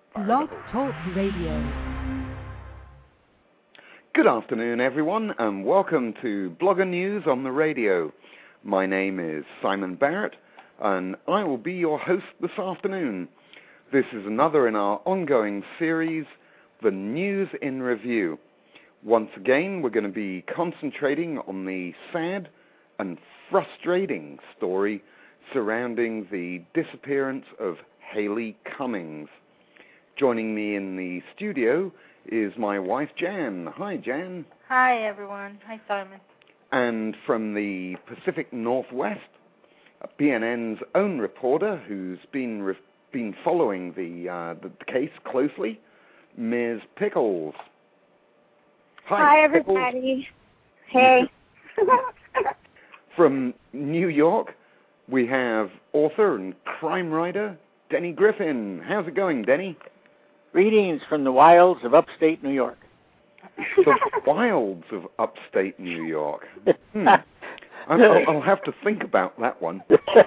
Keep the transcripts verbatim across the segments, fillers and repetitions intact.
Blog Talk Radio. Good afternoon, everyone, and welcome to Blogger News on the Radio. My name is Simon Barrett, and I will be your host this afternoon. This is another in our ongoing series, The News in Review. Once again, we're going to be concentrating on the sad and frustrating story surrounding the disappearance of Haley Cummings. Joining me in the studio is my wife, Jan. Hi, Jan. Hi, everyone. Hi, Simon. And from the Pacific Northwest, B N N's own reporter who's been re- been following the, uh, the case closely, Miz Pickles. Hi, Hi everybody. Hey. From New York, we have author and crime writer Denny Griffin. How's it going, Denny? Greetings from the wilds of upstate New York. The wilds of upstate New York. Hmm. I'll, I'll have to think about that one.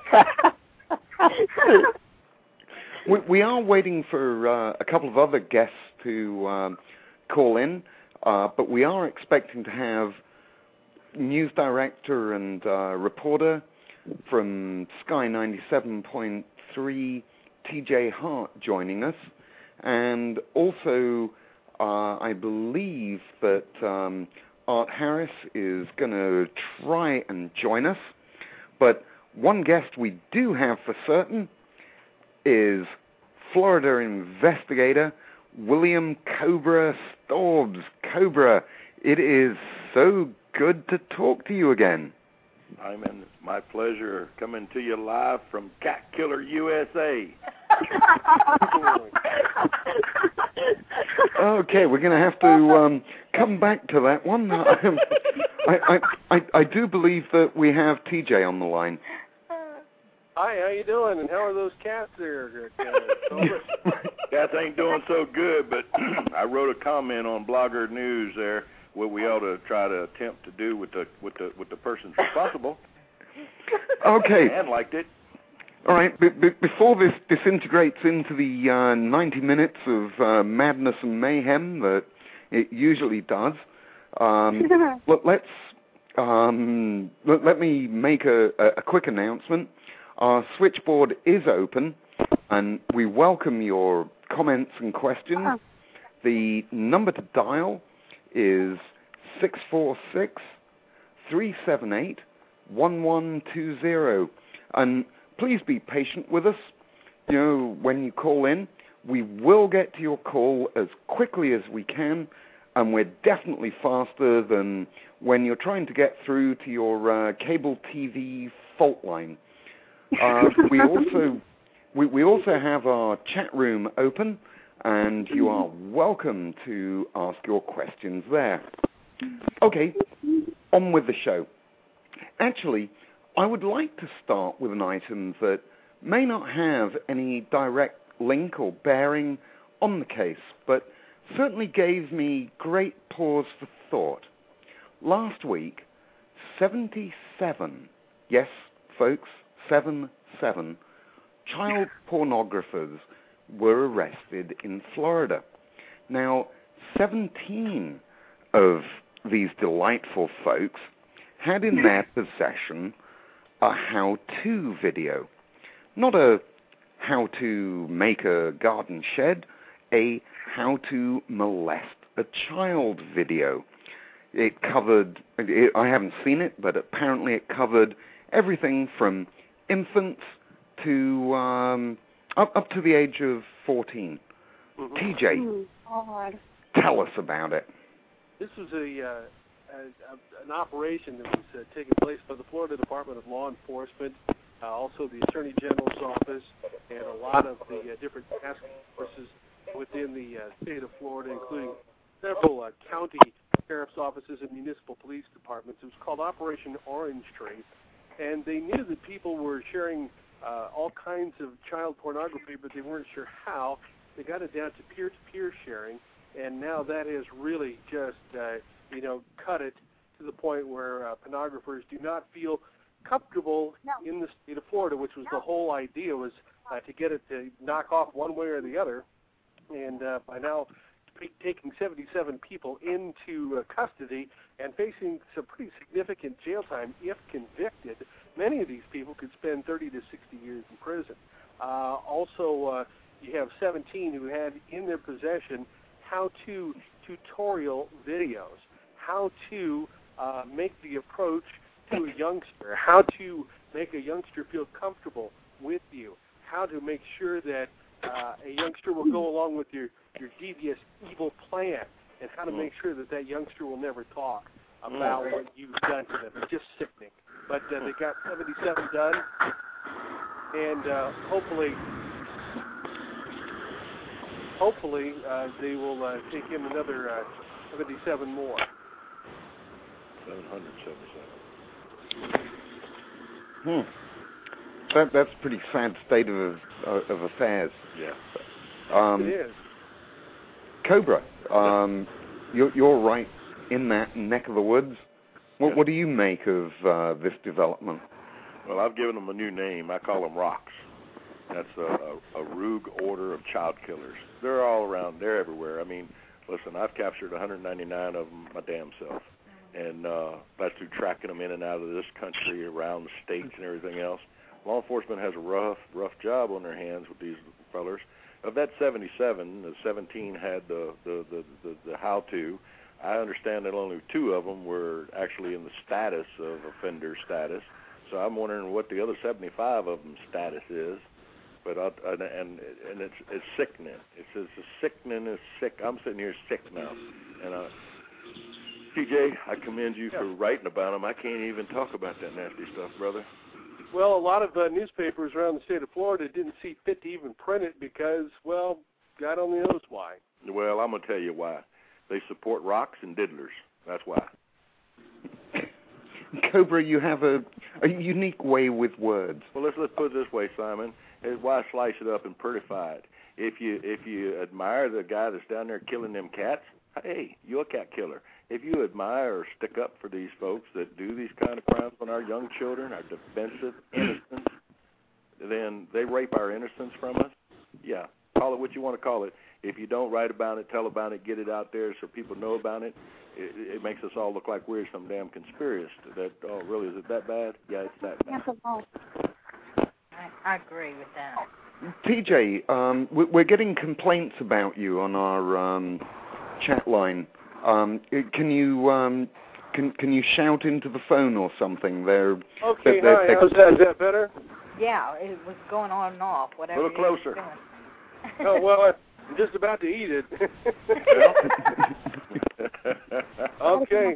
we, we are waiting for uh, a couple of other guests to um, call in, uh, but we are expecting to have news director and uh, reporter from Sky ninety-seven point three, T J Hart, joining us. And also, uh, I believe that um, Art Harris is going to try and join us. But one guest we do have for certain is Florida investigator William Cobra Staubs. Cobra, it is so good to talk to you again. Simon, it's my pleasure coming to you live from Cat Killer U S A. Okay, we're going to have to um, come back to that one. I, I, I, I do believe that we have T J on the line. Hi, how you doing? And how are those cats there? Cats ain't doing so good, but I wrote a comment on Blogger News there, what we ought to try to attempt to do with the with the with the persons responsible. Okay. And liked it. All right. B- b- before this disintegrates into the uh, ninety minutes of uh, madness and mayhem that it usually does, um, let, let's um, let, let me make a, a quick announcement. Our switchboard is open, and we welcome your comments and questions. The number to dial is six four six, three seven eight, one one two zero. And please be patient with us. You know, when you call in, we will get to your call as quickly as we can, and we're definitely faster than when you're trying to get through to your uh, cable T V fault line. Uh, we also we, we also have our chat room open, and you are welcome to ask your questions there. Okay, on with the show. Actually, I would like to start with an item that may not have any direct link or bearing on the case, but certainly gave me great pause for thought. Last week, seventy-seven, yes, folks, seven, seven, child pornographers were arrested in Florida. Now, seventeen of these delightful folks had in their possession a how-to video. Not a how to make a garden shed, a how to molest a child video. It covered, it, I haven't seen it, but apparently it covered everything from infants to um, up, up to the age of fourteen. Mm-hmm. T J, oh, tell us about it. This was a, uh, a, a an operation that was uh, taking place by the Florida Department of Law Enforcement, uh, also the Attorney General's office, and a lot of the uh, different task forces within the uh, state of Florida, including several uh, county sheriff's offices and municipal police departments. It was called Operation Orange Tree, and they knew that people were sharing uh, all kinds of child pornography, but they weren't sure how. They got it down to peer-to-peer sharing, and now that has really just, uh, you know, cut it to the point where uh, pornographers do not feel comfortable no. in the state of Florida, which was no. the whole idea, was uh, to get it to knock off one way or the other. and uh, by now taking seventy-seven people into uh, custody and facing some pretty significant jail time if convicted. Many of these people could spend thirty to sixty years in prison. Uh, also, uh, you have seventeen who had in their possession how-to tutorial videos, how to uh, make the approach to a youngster, how to make a youngster feel comfortable with you, how to make sure that uh, a youngster will go along with your, your devious, evil plan, and how to make sure that that youngster will never talk about what you've done to them. It's just sickening. But uh, they got seventy-seven done, and uh, hopefully, hopefully uh, they will uh, take in another uh, seventy-seven more. seven hundred seventy-seven. Hmm. That, that's a pretty sad state of, of affairs. Yeah. Um, it is. Cobra, um, you're, you're right in that neck of the woods. What, Yeah. what do you make of uh, this development? Well, I've given them a new name. I call them Rocks. That's a, a, a rogue order of child killers. They're all around. They're everywhere. I mean, listen, I've captured one hundred ninety-nine of them my damn self. And uh, that's through tracking them in and out of this country, around the states and everything else. Law enforcement has a rough, rough job on their hands with these fellers. Of that seventy-seven, the seventeen had the, the, the, the, the how-to. I understand that only two of them were actually in the status of offender status. So I'm wondering what the other seventy-five of them status is. But I, and and and it's it's sickening. It's it's a sickening. It's sick. I'm sitting here sick now. And uh, T J, I commend you for writing about them. I can't even talk about that nasty stuff, brother. Well, a lot of uh, newspapers around the state of Florida didn't see fit to even print it because, well, God only knows why. Well, I'm going to tell you why. They support rocks and diddlers. That's why. Cobra, you have a, a unique way with words. Well, let's let's put it this way, Simon. It's why slice it up and prettify it. If you if you admire the guy that's down there killing them cats, hey, you're a cat killer. If you admire or stick up for these folks that do these kind of crimes on our young children, our defensive innocents, then they rape our innocence from us. Yeah, call it what you want to call it. If you don't write about it, tell about it, get it out there so people know about it, it, it makes us all look like we're some damn conspiracist. That, oh, really, is it that bad? Yeah, it's that bad. I, I agree with that. T J, um, we're getting complaints about you on our um, chat line. Um, can you um, can can you shout into the phone or something? They're Okay, they're, hi. they're, How's that? Is that better? Yeah, it was going on and off, whatever. A little you was closer. doing. Oh, well, I'm just about to eat it. Okay.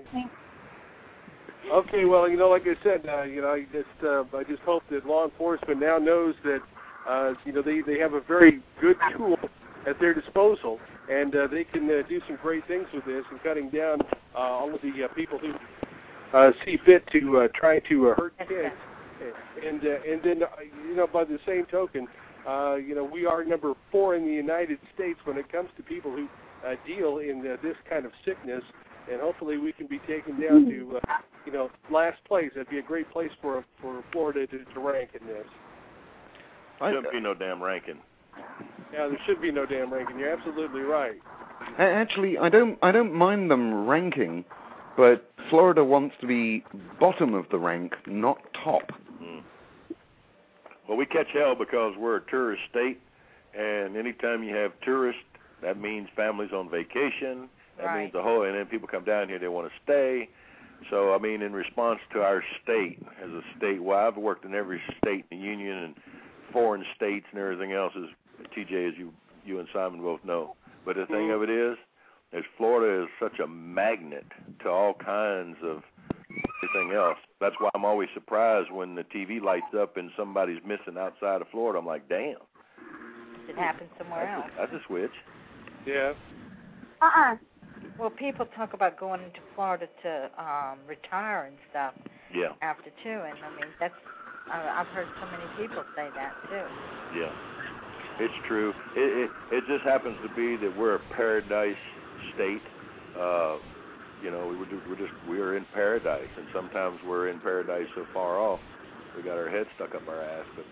Okay, well, you know, like I said, uh, you know, I just uh, I just hope that law enforcement now knows that, uh, you know, they, they have a very good tool at their disposal, and uh, they can uh, do some great things with this and cutting down uh, all of the uh, people who uh, see fit to uh, try to uh, hurt kids. And uh, and then, uh, you know, by the same token, uh, you know, we are number four in the United States when it comes to people who uh, deal in uh, this kind of sickness, and hopefully we can be taken down to, uh, you know, last place. That'd be a great place for for Florida to, to rank in this. Shouldn't be no damn ranking. Yeah, there should be no damn ranking. You're absolutely right. actually, I don't I don't mind them ranking, but Florida wants to be bottom of the rank, not top. Mm. Well, we catch hell because we're a tourist state, and anytime you have tourists, that means families on vacation. That Right. means the whole, and then people come down here, they want to stay. So, I mean, in response to our state, as a state, well, I've worked in every state in the union and foreign states and everything else, as T J, as you you and Simon both know. But the thing of it is, is Florida is such a magnet to all kinds of everything else. That's why I'm always surprised when the T V lights up and somebody's missing outside of Florida. I'm like, damn. It happened somewhere That's else. a, that's a switch. Yeah. Uh-uh. Well, people talk about going into Florida to um, retire and stuff Yeah, after too, and I mean that's uh, I've heard so many people say that too. yeah. It's true. It, it it just happens to be that we're a paradise state. Uh, you know, we we're, we're just we're in paradise, and sometimes we're in paradise so far off we got our head stuck up our ass. But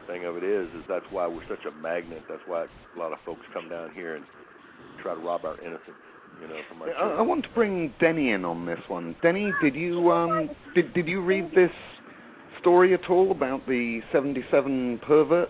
thing of it is, is that's why we're such a magnet. That's why a lot of folks come down here and try to rob our innocence, you know, from our I, I want to bring Denny in on this one. Denny, did you um did did you read this story at all about the seventy-seven perverts?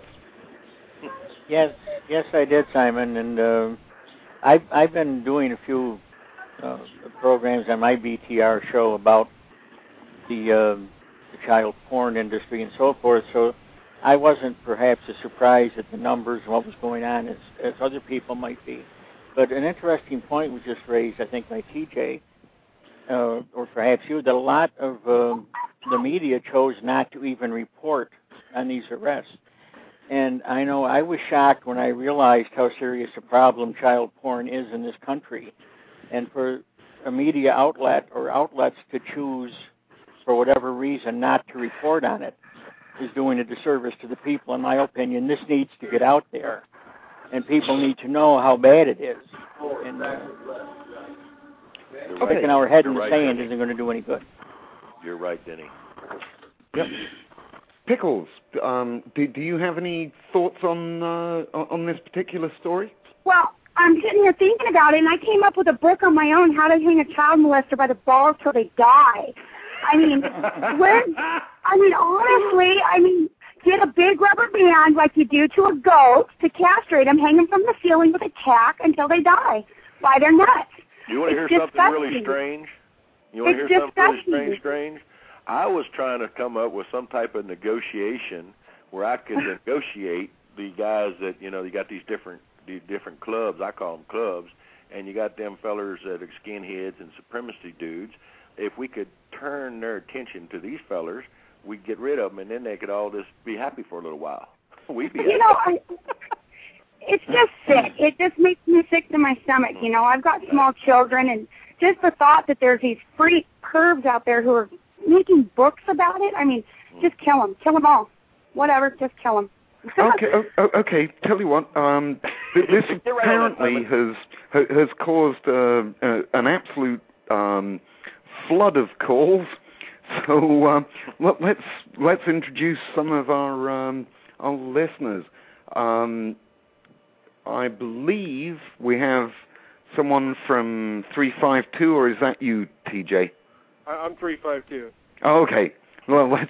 Yes, yes, I did, Simon, and uh, I've I've been doing a few uh, programs on my B T R show about the, uh, the child porn industry and so forth. So I wasn't perhaps as surprised at the numbers and what was going on as, as other people might be. But an interesting point was just raised, I think, by T J, uh, or perhaps you, that a lot of um, the media chose not to even report on these arrests. And I know I was shocked when I realized how serious a problem child porn is in this country. And for a media outlet or outlets to choose, for whatever reason, not to report on it is doing a disservice to the people, in my opinion. This needs to get out there, and people need to know how bad it is. And uh, right. sticking our head You're in the right, sand Denny. isn't going to do any good. You're right, Denny. Yep. Pickles, um, do, do you have any thoughts on uh, on this particular story? Well, I'm sitting here thinking about it, and I came up with a book on my own, How to Hang a Child Molester by the Balls Till They Die. I mean, where, I mean, honestly, I mean, get a big rubber band like you do to a goat to castrate them, hang them from the ceiling with a tack until they die by their nuts. You want to It's hear something disgusting. really strange? You want to It's hear something really disgusting. strange, strange? I was trying to come up with some type of negotiation where I could negotiate the guys that, you know, you got these different these different clubs, I call them clubs, and you got them fellers that are skinheads and supremacy dudes. If we could turn their attention to these fellers, we'd get rid of them, and then they could all just be happy for a little while. We'd be You know, I, it's just sick. It just makes me sick to my stomach. You know, I've got small children, and just the thought that there's these freak pervs out there who are making books about it. I mean, just kill them. Kill them all. Whatever, just kill them. Okay, oh, okay. Tell you what, um, this apparently has has caused uh, uh, an absolute um, flood of calls. So um, let, let's let's introduce some of our um, our listeners. Um, I believe we have someone from three five two, or is that you, T J? I'm three five two. Oh, okay. Well, let's.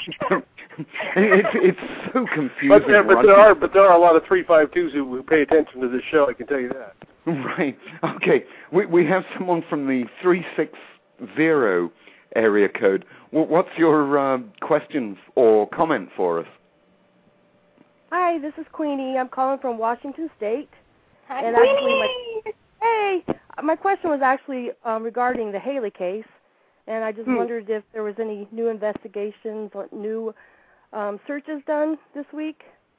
it's it's so confusing. But, there, but right? there are but there are a lot of three five twos who, who pay attention to this show. I can tell you that. Right. Okay. We we have someone from the three six zero area code. What's your uh, question or comment for us? Hi, this is Queenie. I'm calling from Washington State. Hi, and Queenie. actually, my, hey, my question was actually um, regarding the Haley case, and I just hmm. wondered if there was any new investigations or new um, searches done this week.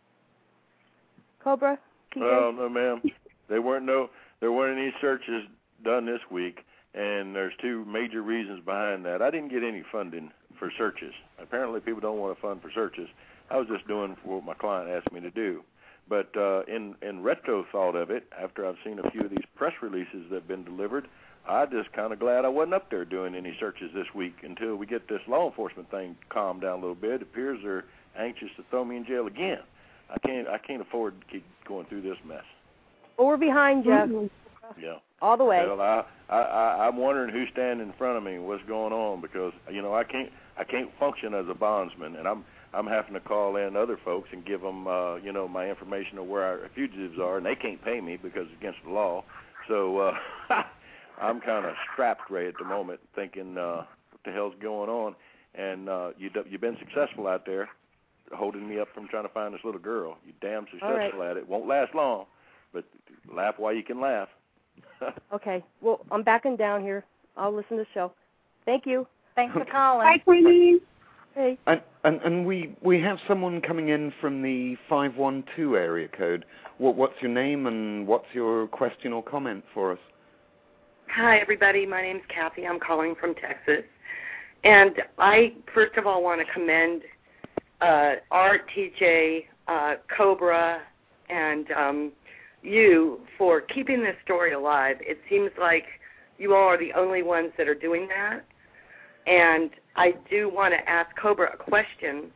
Cobra, T J? Well, no, ma'am. There weren't no there weren't any searches done this week, and there's two major reasons behind that. I didn't get any funding for searches. Apparently, people don't want to fund for searches. I was just doing what my client asked me to do. But uh, in in retro thought of it, after I've seen a few of these press releases that have been delivered, I just kind of glad I wasn't up there doing any searches this week until we get this law enforcement thing calmed down a little bit. It appears they're anxious to throw me in jail again. I can't I can't afford to keep going through this mess. Well, we're behind you. Mm-hmm. Yeah. All the way. Well, I, I, I, I'm wondering who's standing in front of me and what's going on, because you know I can't I can't function as a bondsman, and I'm I'm having to call in other folks and give them uh, you know my information of where our fugitives are, and they can't pay me because it's against the law. So uh, I'm kind of strapped right at the moment, thinking uh, what the hell's going on. And uh, you you've been successful out there, holding me up from trying to find this little girl. You damn successful right. at it. Won't last long, but laugh while you can laugh. Okay. Well, I'm backing down here. I'll listen to the show. Thank you. Thanks for calling. Hi, Queenie. Hey. And, and and we we have someone coming in from the five one two area code. What what's your name and what's your question or comment for us? Hi, everybody. My name's Kathy. I'm calling from Texas. And I, first of all, want to commend uh, Art, T J, uh, Cobra, and um, you for keeping this story alive. It seems like you all are the only ones that are doing that. And I do want to ask Cobra a question.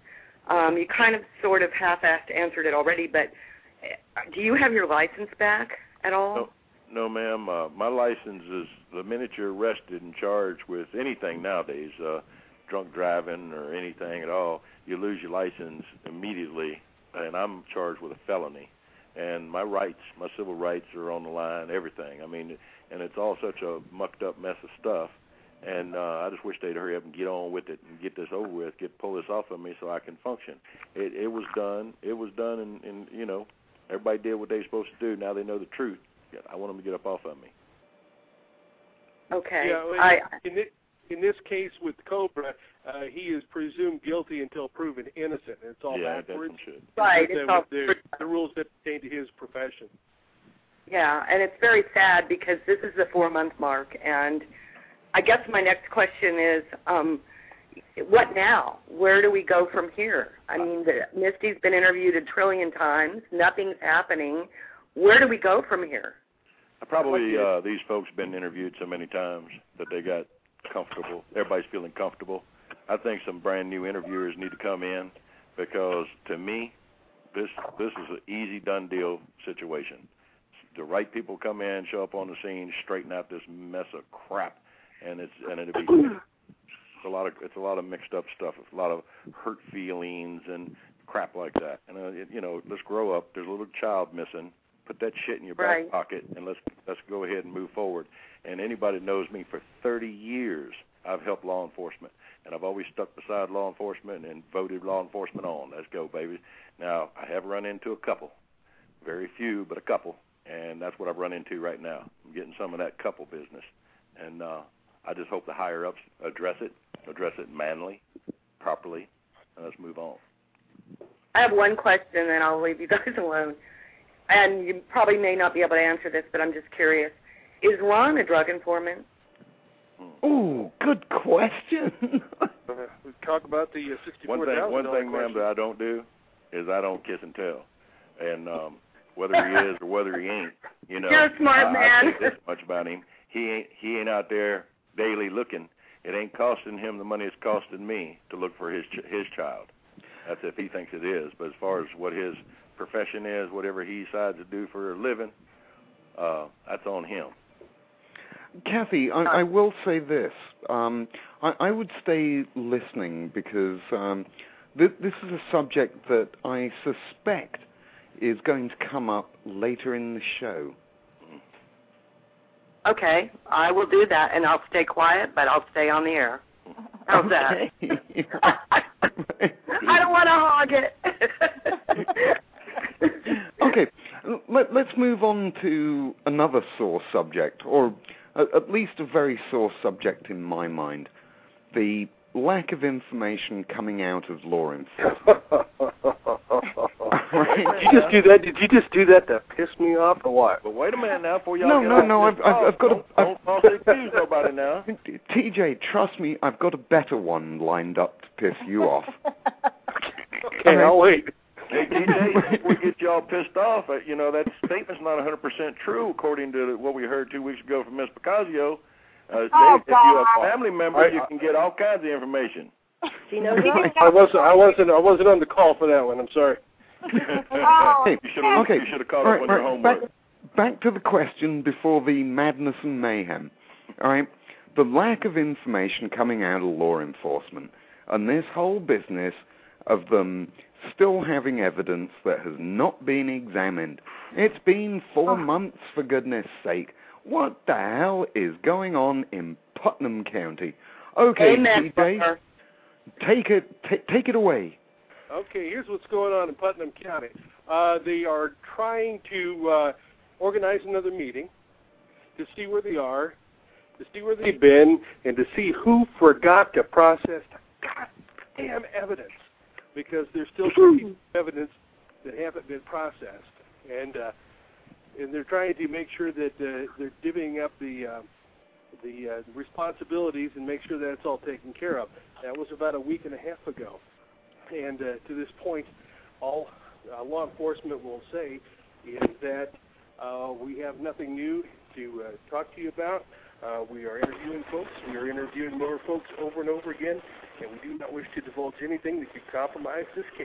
Um, you kind of sort of half-assed answered it already, but do you have your license back at all? No, no ma'am. Uh, my license is the minute you're arrested and charged with anything nowadays, uh, drunk driving or anything at all, you lose your license immediately, and I'm charged with a felony. And my rights, my civil rights are on the line, everything. I mean, and it's all such a mucked up mess of stuff. And uh, I just wish they'd hurry up and get on with it and get this over with, get pull this off of me so I can function. It, it was done. It was done, and, and, you know, everybody did what they were supposed to do. Now they know the truth. I want them to get up off of me. Okay. Yeah, in, I, in, this, in this case with Cobra, uh, he is presumed guilty until proven innocent. And it's all yeah, backwards. Right. The, It's all the, the rules that pertain to his profession. Yeah, and it's very sad because this is the four-month mark, and I guess my next question is, um, what now? Where do we go from here? I mean, the, Misty's been interviewed a trillion times. Nothing's happening. Where do we go from here? Probably uh, these folks have been interviewed so many times that they got comfortable. Everybody's feeling comfortable. I think some brand new interviewers need to come in because, to me, this this is an easy done deal situation. The right people come in, show up on the scene, straighten out this mess of crap, and it's and it'll be it's a lot of it's a lot of mixed up stuff. It's a lot of hurt feelings and crap like that. And uh, it, you know, let's grow up. There's a little child missing. Put that shit in your right. back pocket, and let's let's go ahead and move forward. And anybody that knows me for thirty years, I've helped law enforcement, and I've always stuck beside law enforcement and voted law enforcement on. Let's go, baby. Now, I have run into a couple, very few, but a couple, and that's what I've run into right now. I'm getting some of that couple business, and uh, I just hope the higher-ups address it, address it manly, properly, and let's move on. I have one question, and I'll leave you guys alone. And you probably may not be able to answer this, but I'm just curious. Is Ron a drug informant? Ooh, good question. We talk about the uh, sixty-four One thing, thousand one dollars thing, question. ma'am, that I don't do is I don't kiss and tell. And um, whether he is or whether he ain't, you know, You're a smart I, man. I say this much about him. He ain't he ain't out there daily looking. It ain't costing him the money it's costing me to look for his ch- his child. That's if he thinks it is. But as far as what his profession is, whatever he decides to do for a living, uh, that's on him. Kathy, I, I will say this. Um, I, I would stay listening because um, th- this is a subject that I suspect is going to come up later in the show. Okay, I will do that, and I'll stay quiet, but I'll stay on the air. How's okay. that? I don't want to hog it. Okay, Let, let's move on to another sore subject, or a, at least a very sore subject in my mind, the lack of information coming out of law enforcement. Right. Did you just do that? Did you just do that to piss me off, or what? But wait a minute now, before y'all no, get no, off no, this I've, I've, I've got don't, a... don't falsely accuse nobody now. T J, trust me, I've got a better one lined up to piss you off. Okay, I'll wait. Hey, T J, before we get y'all pissed off, uh, you know, that statement's not one hundred percent true, according to what we heard two weeks ago from Miz Picasio. Uh, Oh, if you're a God. family member, you can get all kinds of information. She knows I wasn't. I wasn't. I wasn't on the call for that one. I'm sorry. Oh, Hey, You should have okay. you should have caught All up right, on right, your homework. Back, back to the question before the madness and mayhem. All right, the lack of information coming out of law enforcement and this whole business of them still having evidence that has not been examined. It's been four months, for goodness sake. What the hell is going on in Putnam County? Okay, Amen, T J, brother. take it, t- take it away. Okay, here's what's going on in Putnam County. Uh, they are trying to uh, organize another meeting to see where they are, to see where they've been, and to see who forgot to process goddamn evidence, because there's still some pieces of evidence that haven't been processed, and uh, and they're trying to make sure that uh, they're divvying up the uh, the uh, responsibilities and make sure that it's all taken care of. That was about a week and a half ago. And uh, to this point, all uh, law enforcement will say is that uh, we have nothing new to uh, talk to you about. Uh, we are interviewing folks. We are interviewing more folks over and over again. and we do not wish to divulge anything that could compromise this case.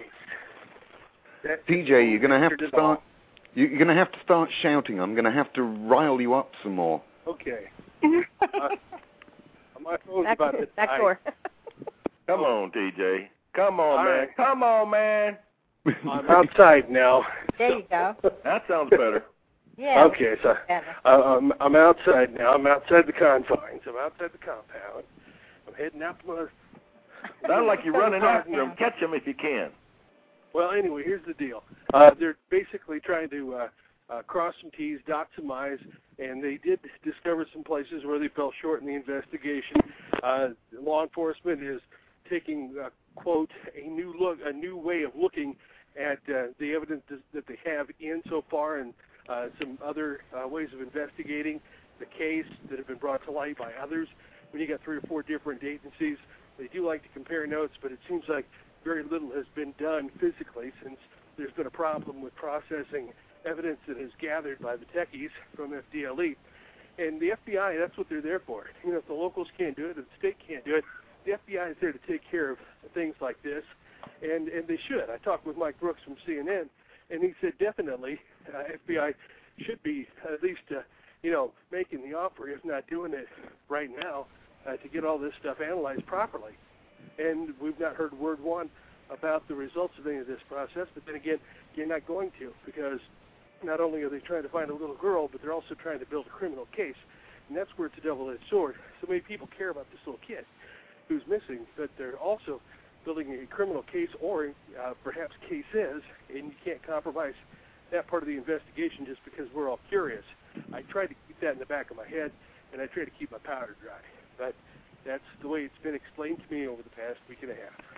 That T J, you're going to have to start. You're going to have to start shouting. I'm going to have to rile you up some more. Okay. uh, my phone's Back, about to back die. door. Come on, T J. Come on, All man. right. Come on, man. I'm outside now. There you go. That sounds better. Yeah. Okay, so uh, I'm, I'm outside now. I'm outside the confines. I'm outside the compound. I'm heading out to my... Sounds like you're running after them. Catch them if you can. Well, anyway, here's the deal. Uh, they're basically trying to uh, uh, cross some T's, dot some I's, and they did discover some places where they fell short in the investigation. Uh, law enforcement is taking, uh, quote, a new look, a new way of looking at uh, the evidence that they have in so far, and uh, some other uh, ways of investigating the case that have been brought to light by others. When you got three or four different agencies, they do like to compare notes, but it seems like very little has been done physically since there's been a problem with processing evidence that is gathered by the techies from F D L E. And the F B I, that's what they're there for. You know, if the locals can't do it, if the state can't do it, the F B I is there to take care of things like this, and, and they should. I talked with Mike Brooks from C N N, and he said definitely uh, F B I should be at least, uh, you know, making the offer, if not doing it right now, uh, to get all this stuff analyzed properly. And we've not heard word one about the results of any of this process, but then again, you're not going to, because not only are they trying to find a little girl, but they're also trying to build a criminal case. And that's where it's a double-edged sword. So many people care about this little kid who's missing, but they're also building a criminal case or uh, perhaps cases, and you can't compromise that part of the investigation just because we're all curious. I tried to keep that in the back of my head, and I try to keep my powder dry. But that's the way it's been explained to me over the past week and a half.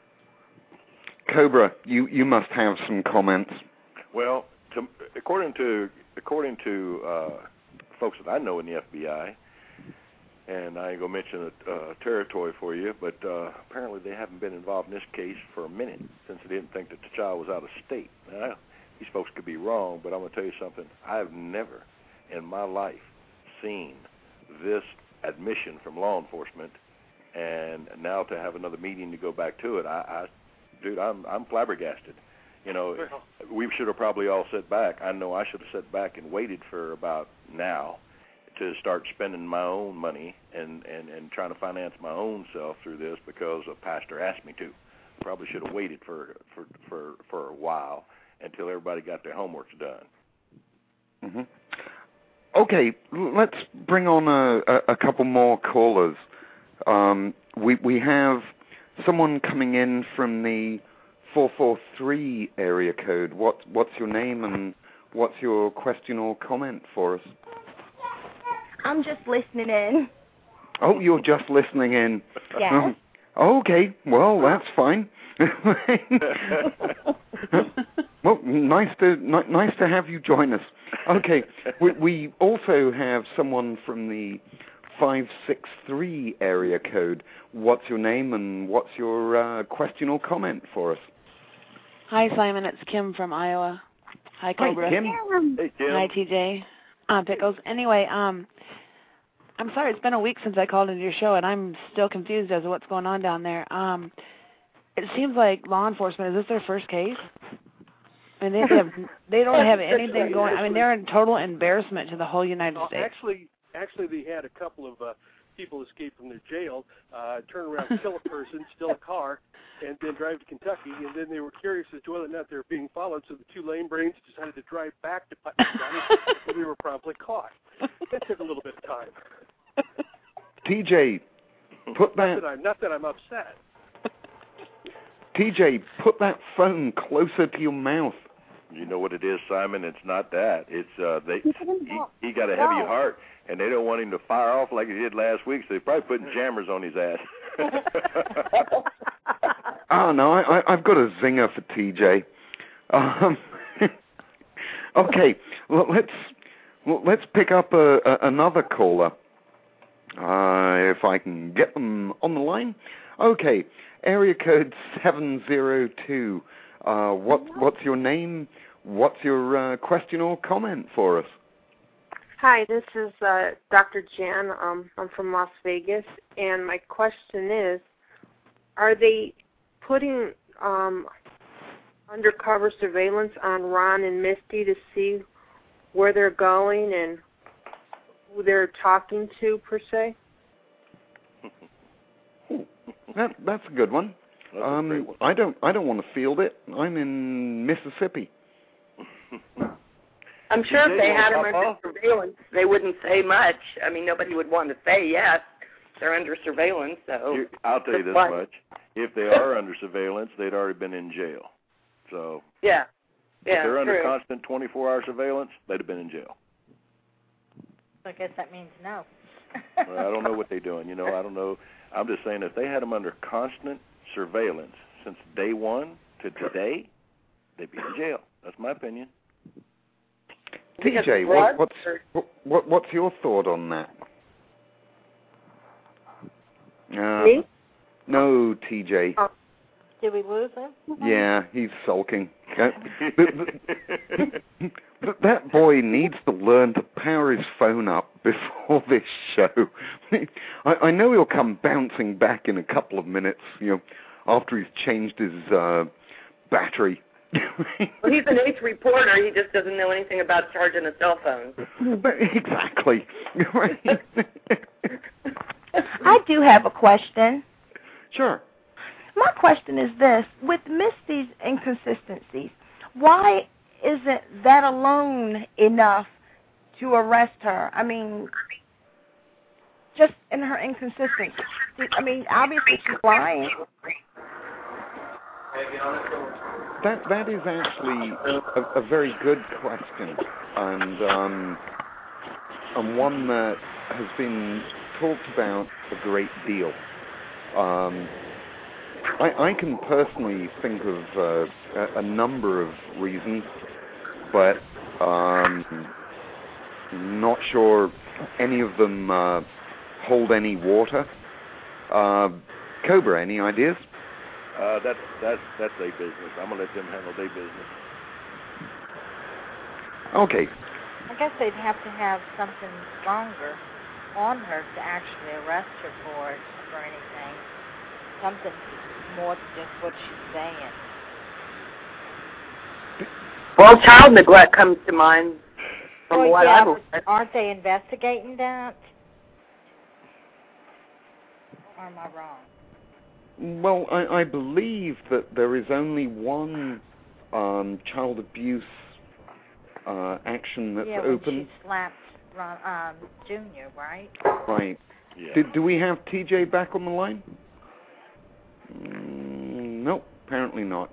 Cobra, you, you must have some comments. Well, to, according to according to uh, folks that I know in the F B I, and I ain't gonna mention a uh, territory for you, but uh, apparently they haven't been involved in this case for a minute since they didn't think that the child was out of state. Now, these folks could be wrong, but I'm gonna tell you something. I have never in my life seen this admission from law enforcement, and now to have another meeting to go back to it, I, I dude, I'm I'm flabbergasted. You know, we should have probably all sat back. I know I should have sat back and waited for about now to start spending my own money and, and, and trying to finance my own self through this because a pastor asked me to. Probably should have waited for for for, for a while until everybody got their homework done. Mm-hmm. Okay, let's bring on a, a, a couple more callers. Um, we we have someone coming in from the four four three area code. What what's your name and what's your question or comment for us? I'm just listening in. Oh, you're just listening in. Yes. Um, okay, well that's fine. Well, nice to n- nice to have you join us. Okay, we, we also have someone from the five six three area code. What's your name and what's your uh, question or comment for us? Hi, Simon. It's Kim from Iowa. Hi, Cobra. Hi, Kim. Hey, Kim. Hi, T J. Uh, Pickles. Anyway, um, I'm sorry. It's been a week since I called into your show, and I'm still confused as to what's going on down there. Um, it seems like law enforcement, is this their first case? I mean, they have they don't have anything going. I mean, they're in total embarrassment to the whole United well, States. Actually, actually, they had a couple of uh, people escape from their jail, uh, turn around, kill a person, steal a car, and then drive to Kentucky. And then they were curious as to whether or not they were being followed, so the two lame brains decided to drive back to Putnam County, and they were promptly caught. That took a little bit of time. T J, put that. Not that I'm, not that I'm upset. T J, put that phone closer to your mouth. You know what it is, Simon? It's not that. It's uh, they. He, he got a heavy heart, and they don't want him to fire off like he did last week. So they're probably putting jammers on his ass. Oh no, I, I, I've got a zinger for T J. Um, okay, well, let's well, let's pick up a, a, another caller. Uh, if I can get them on the line. Okay, area code seven zero two. Uh, what, what's your name? What's your uh, question or comment for us? Hi, this is uh, Doctor Jan. Um, I'm from Las Vegas, and my question is, are they putting um, undercover surveillance on Ron and Misty to see where they're going and who they're talking to, per se? That that's a good one. Um, I don't I don't want to field it. I'm in Mississippi. I'm sure if they had them under surveillance, they wouldn't say much. I mean, nobody would want to say yes. They're under surveillance, so. Here, I'll tell you this what? much: if they are under surveillance, they'd already been in jail. So. Yeah. Yeah. If they're under true. constant twenty-four hour surveillance, they'd have been in jail. So I guess that means no. Well, I don't know what they're doing. You know, I don't know. I'm just saying if they had them under constant surveillance since day one to today, they'd be in jail. That's my opinion. T J, what, what's what, what's your thought on that? Uh, Me? No, T J. Oh. Did we lose him? Yeah, he's sulking. Uh, that boy needs to learn to power his phone up before this show. I, I know he'll come bouncing back in a couple of minutes, you know, after he's changed his uh, battery. Well, he's an ace reporter. He just doesn't know anything about charging a cell phone. Exactly. I do have a question. Sure. My question is this. With Misty's inconsistencies, why isn't that alone enough to arrest her? I mean, just in her inconsistencies. I mean, obviously she's lying. That that is actually a, a very good question, and um, and one that has been talked about a great deal. Um, I, I can personally think of uh, a, a number of reasons, but um, not sure any of them uh, hold any water. Uh, Cobra, any ideas? Uh, that's that's that's their business. I'm gonna let them handle their business. Okay. I guess they'd have to have something stronger on her to actually arrest her for it, for anything. Something more than just what she's saying. Well, child neglect comes to mind from well, what yeah, I've but aren't they investigating that? Or am I wrong? Well, I, I believe that there is only one um, child abuse uh, action that's yeah, open. Yeah, she slapped Ron, um, Junior, right? Right. Yeah. Do, do we have T J back on the line? Mm, no, apparently not.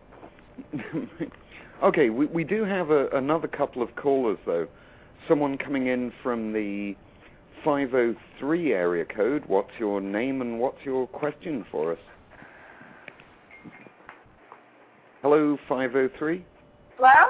Okay, we, we do have a, another couple of callers, though. Someone coming in from the five oh three area code. What's your name and what's your question for us? Hello, five oh three? Hello?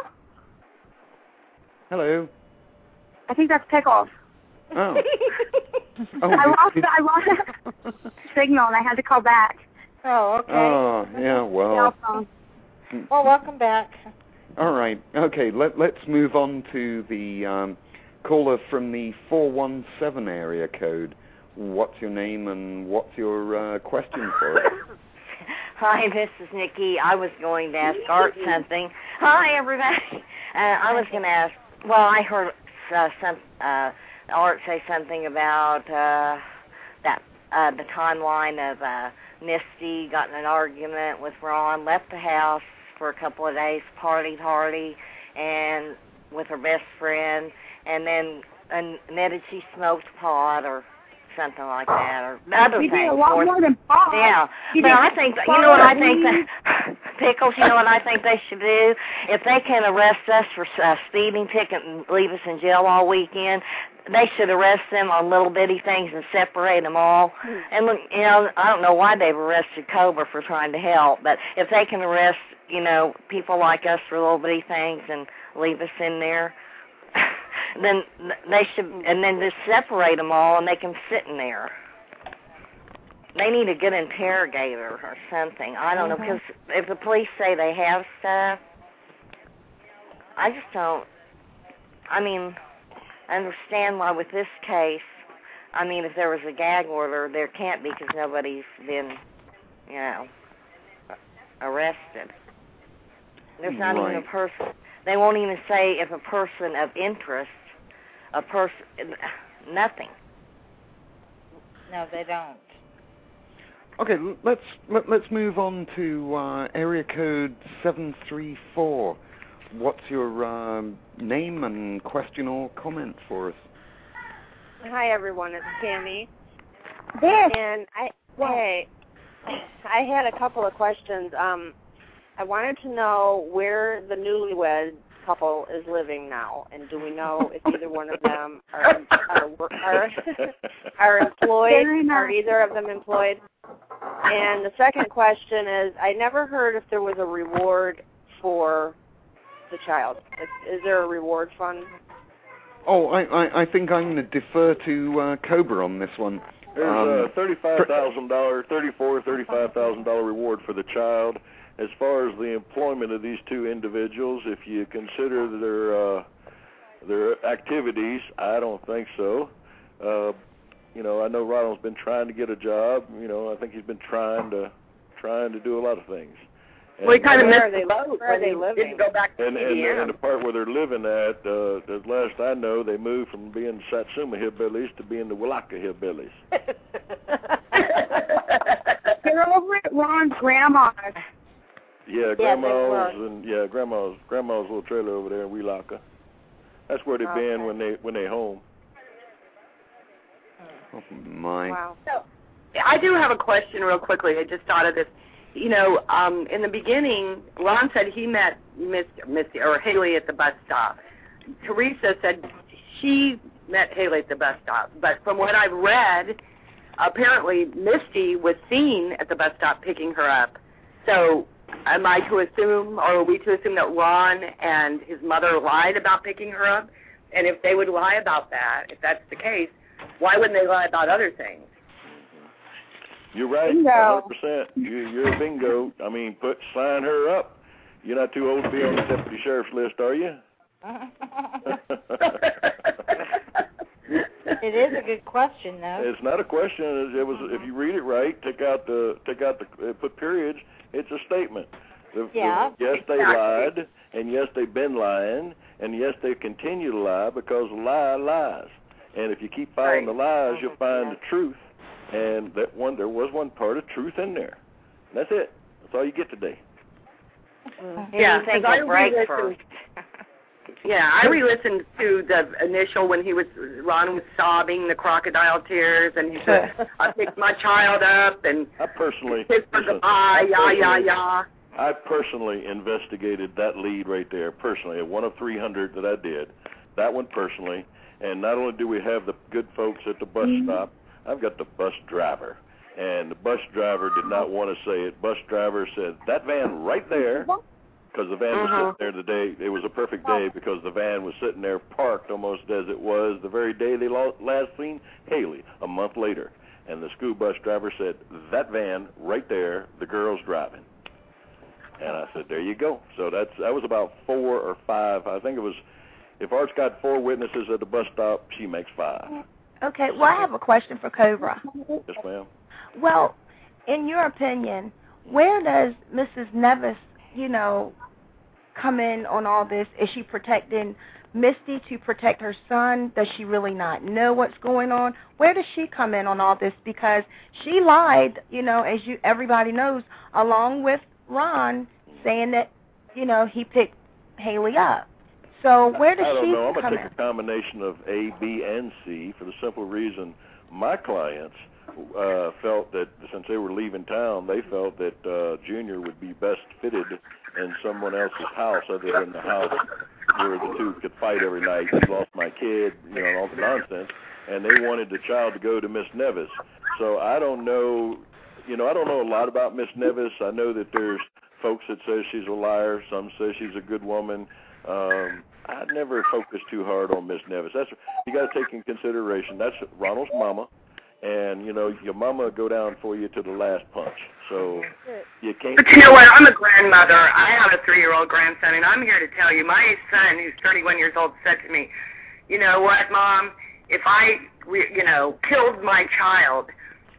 Hello. I think that's Pickles. Oh. oh I lost did, I lost signal and I had to call back. Oh, okay. Oh, yeah, well. Well, welcome back. All right. Okay, let, let's move on to the um, caller from the four one seven area code. What's your name and what's your uh, question for us? Hi, this is Nikki. I was going to ask Art something. Hi, everybody. Uh, I was going to ask, well, I heard uh, some uh, Art say something about uh, that uh, the timeline of uh, Misty got in an argument with Ron, left the house for a couple of days, party, party, and with her best friend, and then and admitted she smoked pot or something like that, or other we things. did a lot more than pot. Yeah, We but did I think, you know what I think, that, Pickles, you know what I think they should do? If they can arrest us for a speeding ticket and leave us in jail all weekend, they should arrest them on little bitty things and separate them all. And, look, you know, I don't know why they've arrested Cobra for trying to help, but if they can arrest, you know, people like us for little bitty things and leave us in there, then they should, and then just separate them all and they can sit in there. They need a good interrogator or something. I don't mm-hmm. know, because if the police say they have stuff, I just don't, I mean, I understand why with this case, I mean, if there was a gag order, there can't be because nobody's been, you know, arrested. There's not even a Right. person. They won't even say if a person of interest, a person, nothing. No, they don't. Okay, l- let's let, let's move on to uh, area code seven three four. What's your um, name and question or comment for us? Hi, everyone. It's Tammy. This. And I, hey, I had a couple of questions. Um, I wanted to know where the newlywed couple is living now, and do we know if either one of them are are are, are employed? Are either of them employed? And the second question is, I never heard if there was a reward for the child. Is, is there a reward fund? Oh, I, I, I think I'm going to defer to uh, Cobra on this one. There's Um, a thirty-five thousand dollars, thirty-four, thirty-five thousand dollar reward for the child. As far as the employment of these two individuals, if you consider their uh, their activities, I don't think so. Uh, you know, I know Ronald's been trying to get a job. You know, I think he's been trying to trying to do a lot of things. And, Well, he kind of Where missed are the they- boat where are when they he living? didn't go back to And, and, Indiana. and the part where they're living at, uh, the last I know, they moved from being Satsuma hillbillies to being the Willaka hillbillies. They're over at Ron's grandma's. Yeah, Yeah, grandma's they were. and yeah, grandma's grandma's little trailer over there in Willaka. That's where they've been Okay. when they when they home. oh, my. Wow. So, I do have a question real quickly. I just thought of this. You know, um, in the beginning, Ron said he met Miss, Misty or Haley at the bus stop. Teresa said she met Haley at the bus stop. But from what I've read, apparently Misty was seen at the bus stop picking her up. So am I to assume, or are we to assume that Ron and his mother lied about picking her up? And if they would lie about that, if that's the case, why wouldn't they lie about other things? You're right, Bingo. one hundred percent. You, you're a bingo. I mean, put sign her up. You're not too old to be on the deputy sheriff's list, are you? It is a good question, though. It's not a question. It was if you read it right, take out the take out the uh, put periods. It's a statement. The, Yeah. the, yes, they Exactly. lied, and yes, they've been lying, and yes, they continue to lie because a lie lies. And if you keep following Right. the lies, you'll find the truth. And that one, there was one part of truth in there. That's it. That's all you get today. Yeah, you think 'cause I of break re-listened- first. Yeah, I re-listened to the initial when he was, Ron was sobbing the crocodile tears, and he said, I picked my child up, and I personally, kissed her listen, goodbye, I yah, yah, personally- yah. I personally investigated that lead right there, personally, one of three hundred that I did, that one personally, and not only do we have the good folks at the bus stop, I've got the bus driver, and the bus driver did not want to say it. Bus driver said, that van right there, because the van was Uh-huh. sitting there the day, it was a perfect day because the van was sitting there parked almost as it was the very day they lo- last seen Haley, a month later. And the school bus driver said, that van right there, the girl's driving. And I said, there you go. So that's that was about four or five. I think it was, if Art's got four witnesses at the bus stop, she makes five. Okay, well, I have a question for Cobra. Yes, ma'am. Well, in your opinion, where does Missus Nevis, you know, come in on all this? Is she protecting Misty to protect her son? Does she really not know what's going on? Where does she come in on all this? Because she lied, you know, as you everybody knows, along with Ron, saying that, you know, he picked Haley up. So where does I don't she know. I'm come going to in? take a combination of A, B, and C for the simple reason my clients uh, felt that since they were leaving town, they felt that uh, Junior would be best fitted in someone else's house other than the house where the two could fight every night. You lost my kid, you know, and all the nonsense. And they wanted the child to go to Miss Nevis. So I don't know, you know, I don't know a lot about Miss Nevis. I know that there's folks that say she's a liar. Some say she's a good woman. Um, I never focus too hard on Miss Nevis. That's you got to take in consideration. That's Ronald's mama, and you know your mama go down for you to the last punch. So you can't. But you know what? I'm a grandmother. I have a three-year-old grandson, and I'm here to tell you, my son, who's thirty-one years old, said to me, you know what, Mom, if I, you know, killed my child,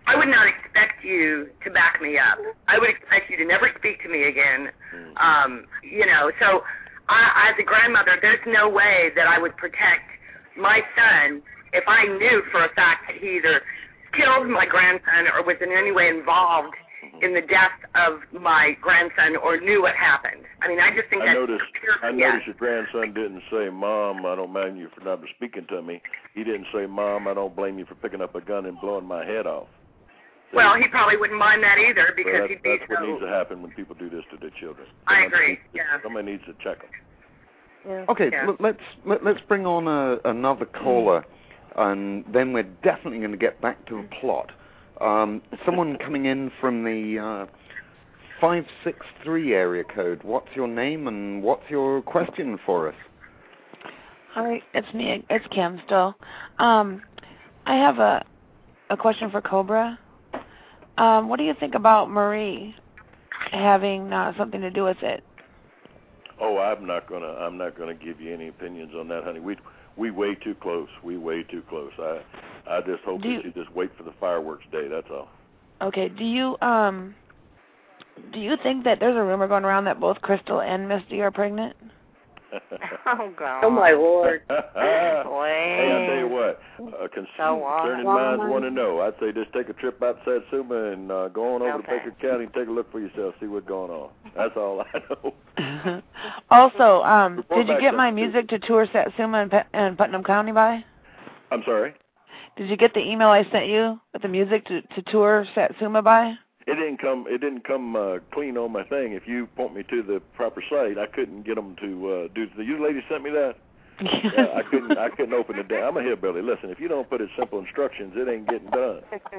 I would not expect you to back me up. I would expect you to never speak to me again. Um, you know, so I, as a grandmother, there's no way that I would protect my son if I knew for a fact that he either killed my grandson or was in any way involved in the death of my grandson or knew what happened. I mean, I just think I that's noticed, pure I B S. noticed your grandson didn't say, Mom, I don't mind you for not speaking to me. He didn't say, Mom, I don't blame you for picking up a gun and blowing my head off. So, well, he probably wouldn't mind that either so because that's, he'd be that's what so... needs to happen when people do this to their children. I Somebody agree, needs to, yeah. Somebody needs to check them. Yeah. Okay, Yeah. l- let's let, let's bring on a, another caller, and then we're definitely going to get back to the plot. Um, someone coming in from the uh, five six three area code. What's your name and what's your question for us? Hi, it's me. It's Kim still. Um, I have a a question for Cobra. Um, what do you think about Marie having uh, something to do with it? Oh, I'm not gonna. I'm not gonna give you any opinions on that, honey. We we way too close. We way too close. I I just hope Do that you- you just wait for the fireworks day. That's all. Okay. Do you um do you think that there's a rumor going around that both Crystal and Misty are pregnant? Oh, God. Oh, my Lord. Hey, I tell you what, uh, con- So on. concerning minds want to know. I'd say just take a trip out to Satsuma and uh, go on over Okay. to Baker County and take a look for yourself, see what's going on. That's all I know. Also, um, Report did you back get to my us, music to tour Satsuma and, Pe- and Putnam County by? I'm sorry? Did you get the email I sent you with the music to, to tour Satsuma by? It didn't come. It didn't come uh, clean on my thing. If you point me to the proper site, I couldn't get them to uh, do. The you lady sent me that. Yeah, I couldn't. I couldn't open it down. I'm a hillbilly. Listen, if you don't put it simple instructions, it ain't getting done.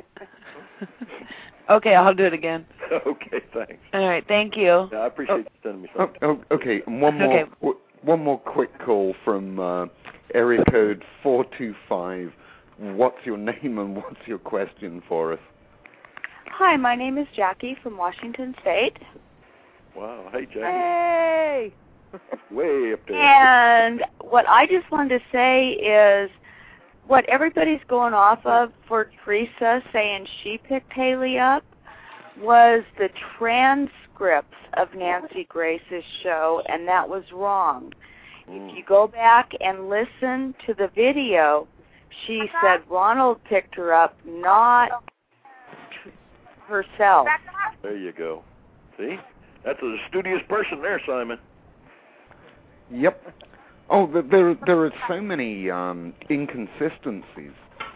Okay, I'll do it again. Okay, thanks. All right, thank you. Yeah, I appreciate you sending me Oh, something. oh, okay, and one more Okay. w- one more quick call from uh, area code four two five. What's your name and what's your question for us? Hi, my name is Jackie from Washington State. Wow. Hey, Jackie. Hey! Way up there. And what I just wanted to say is what everybody's going off of for Teresa saying she picked Haley up was the transcripts of Nancy Grace's show, and that was wrong. Mm. If you go back and listen to the video, she said Ronald picked her up, not herself. There you go. See? That's a studious person there, Simon. Yep. Oh, th- there there are so many um, inconsistencies.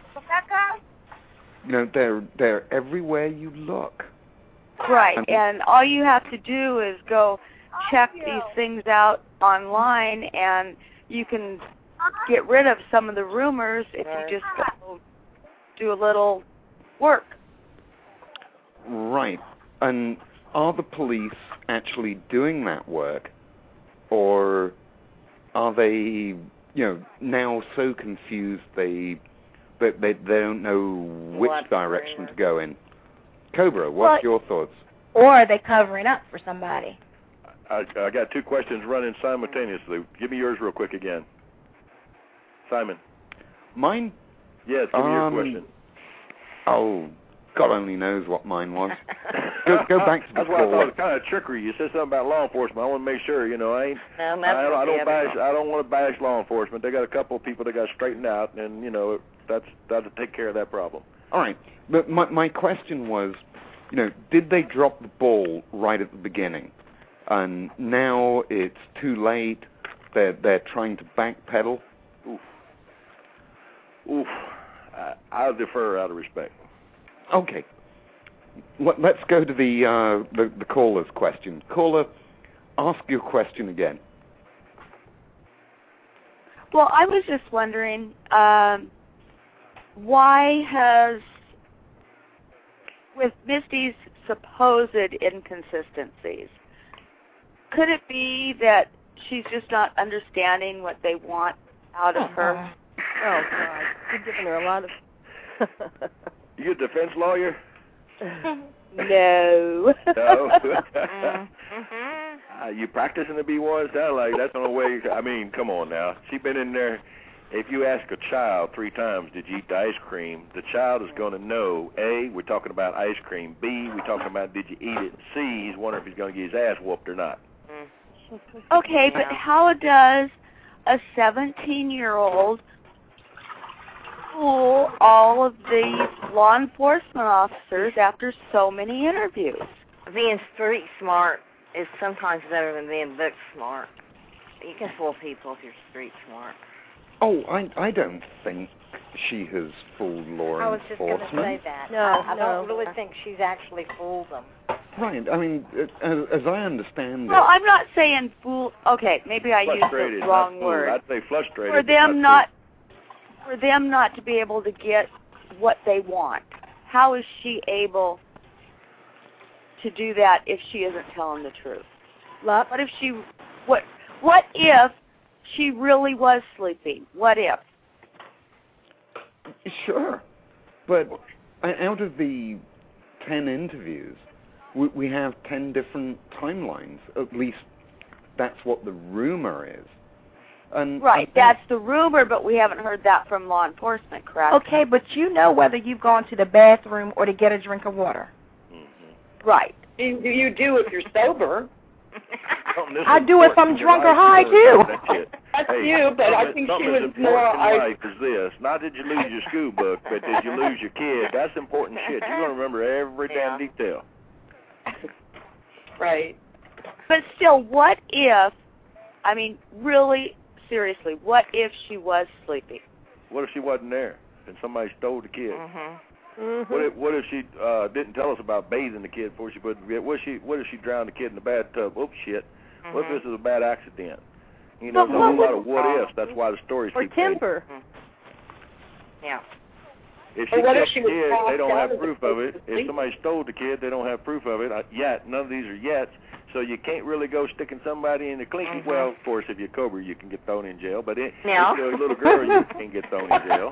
You know, they're they're everywhere you look. Right, I mean- and all you have to do is go check these things out online, and you can get rid of some of the rumors if you just go do a little work. Right. And are the police actually doing that work, or are they, you know, now so confused they that they, they don't know which What's direction going to go in? Cobra, what's Well- your thoughts? Or are they covering up for somebody? I, I got two questions running simultaneously. Give me yours real quick again. Simon. Mine? Yes, give me your Um, question. Oh, God only knows what mine was. go, go back to the That's why I thought caller. it was kind of trickery. You said something about law enforcement. I want to make sure, you know, I ain't. No, I, that's I, what I the don't other bash. one. I don't want to bash law enforcement. They got a couple of people that got straightened out, and you know, that's that'll take care of that problem. All right, but my my question was, you know, did they drop the ball right at the beginning, and now it's too late? They're they're trying to backpedal. Oof. Oof. I, I'll defer out of respect. Okay. Let, let's go to the, uh, the the caller's question. Caller, ask your question again. Well, I was just wondering, um, why has, with Misty's supposed inconsistencies, could it be that she's just not understanding what they want out of her? Oh, God. You're giving her a lot of... You a defense lawyer? No. No. uh, you practicing to be one? Sound like that's the only way. I mean, come on now. She been in there. if you ask a child three times, did you eat the ice cream, the child is going to know, A, we're talking about ice cream, B, we're talking about did you eat it, C, he's wondering if he's going to get his ass whooped or not. Okay, but how does a seventeen-year-old fool all of these law enforcement officers after so many interviews? Being street smart is sometimes better than being book smart. You can fool people if you're street smart. Oh, I I don't think she has fooled law I was just going enforcement. to say that. No, I, I no. don't really think she's actually fooled them. Right. I mean, uh, as, as I understand Well, it. I'm not saying fool. Okay, maybe I used Frustrated, the wrong not fooled. word. I'd say frustrated. For but them not not, for them not to be able to get what they want. How is she able to do that if she isn't telling the truth? Love. What if she? What? What if she really was sleeping? What if? Sure. But out of the ten interviews, we, we have ten different timelines. At least that's what the rumor is. And Right, that's the rumor, but we haven't heard that from law enforcement, correct? Okay, but you know whether you've gone to the bathroom or to get a drink of water. Right. You, you do if you're sober. I do if I'm drunk or high, too. That's it. That's Hey, you, but I something- think she something was as more. important I, in life is this. Not did you lose your school book, but did you lose your kid? That's important shit. You're going to remember every damn detail. right. But still, what if, I mean, really, seriously, what if she was sleeping? What if she wasn't there and somebody stole the kid? Mm-hmm. Mm-hmm. What if what if she uh, didn't tell us about bathing the kid before she put the What if she What if she drowned the kid in the bathtub? Oops, shit. Mm-hmm. What if this is a bad accident? You know, But there's a what lot of what ifs. That's why the stories Or keep changing. temper. Yeah. If she Or what killed if she the was kid, passed they don't out have as a proof of it. sleep? If somebody stole the kid, they don't have proof of it. Uh, yet, none of these are yet. So you can't really go sticking somebody in the clinky. Mm-hmm. Well, of course, if you're Cobra, you can get thrown in jail. But it, No. if you're a little girl, you can get thrown in jail.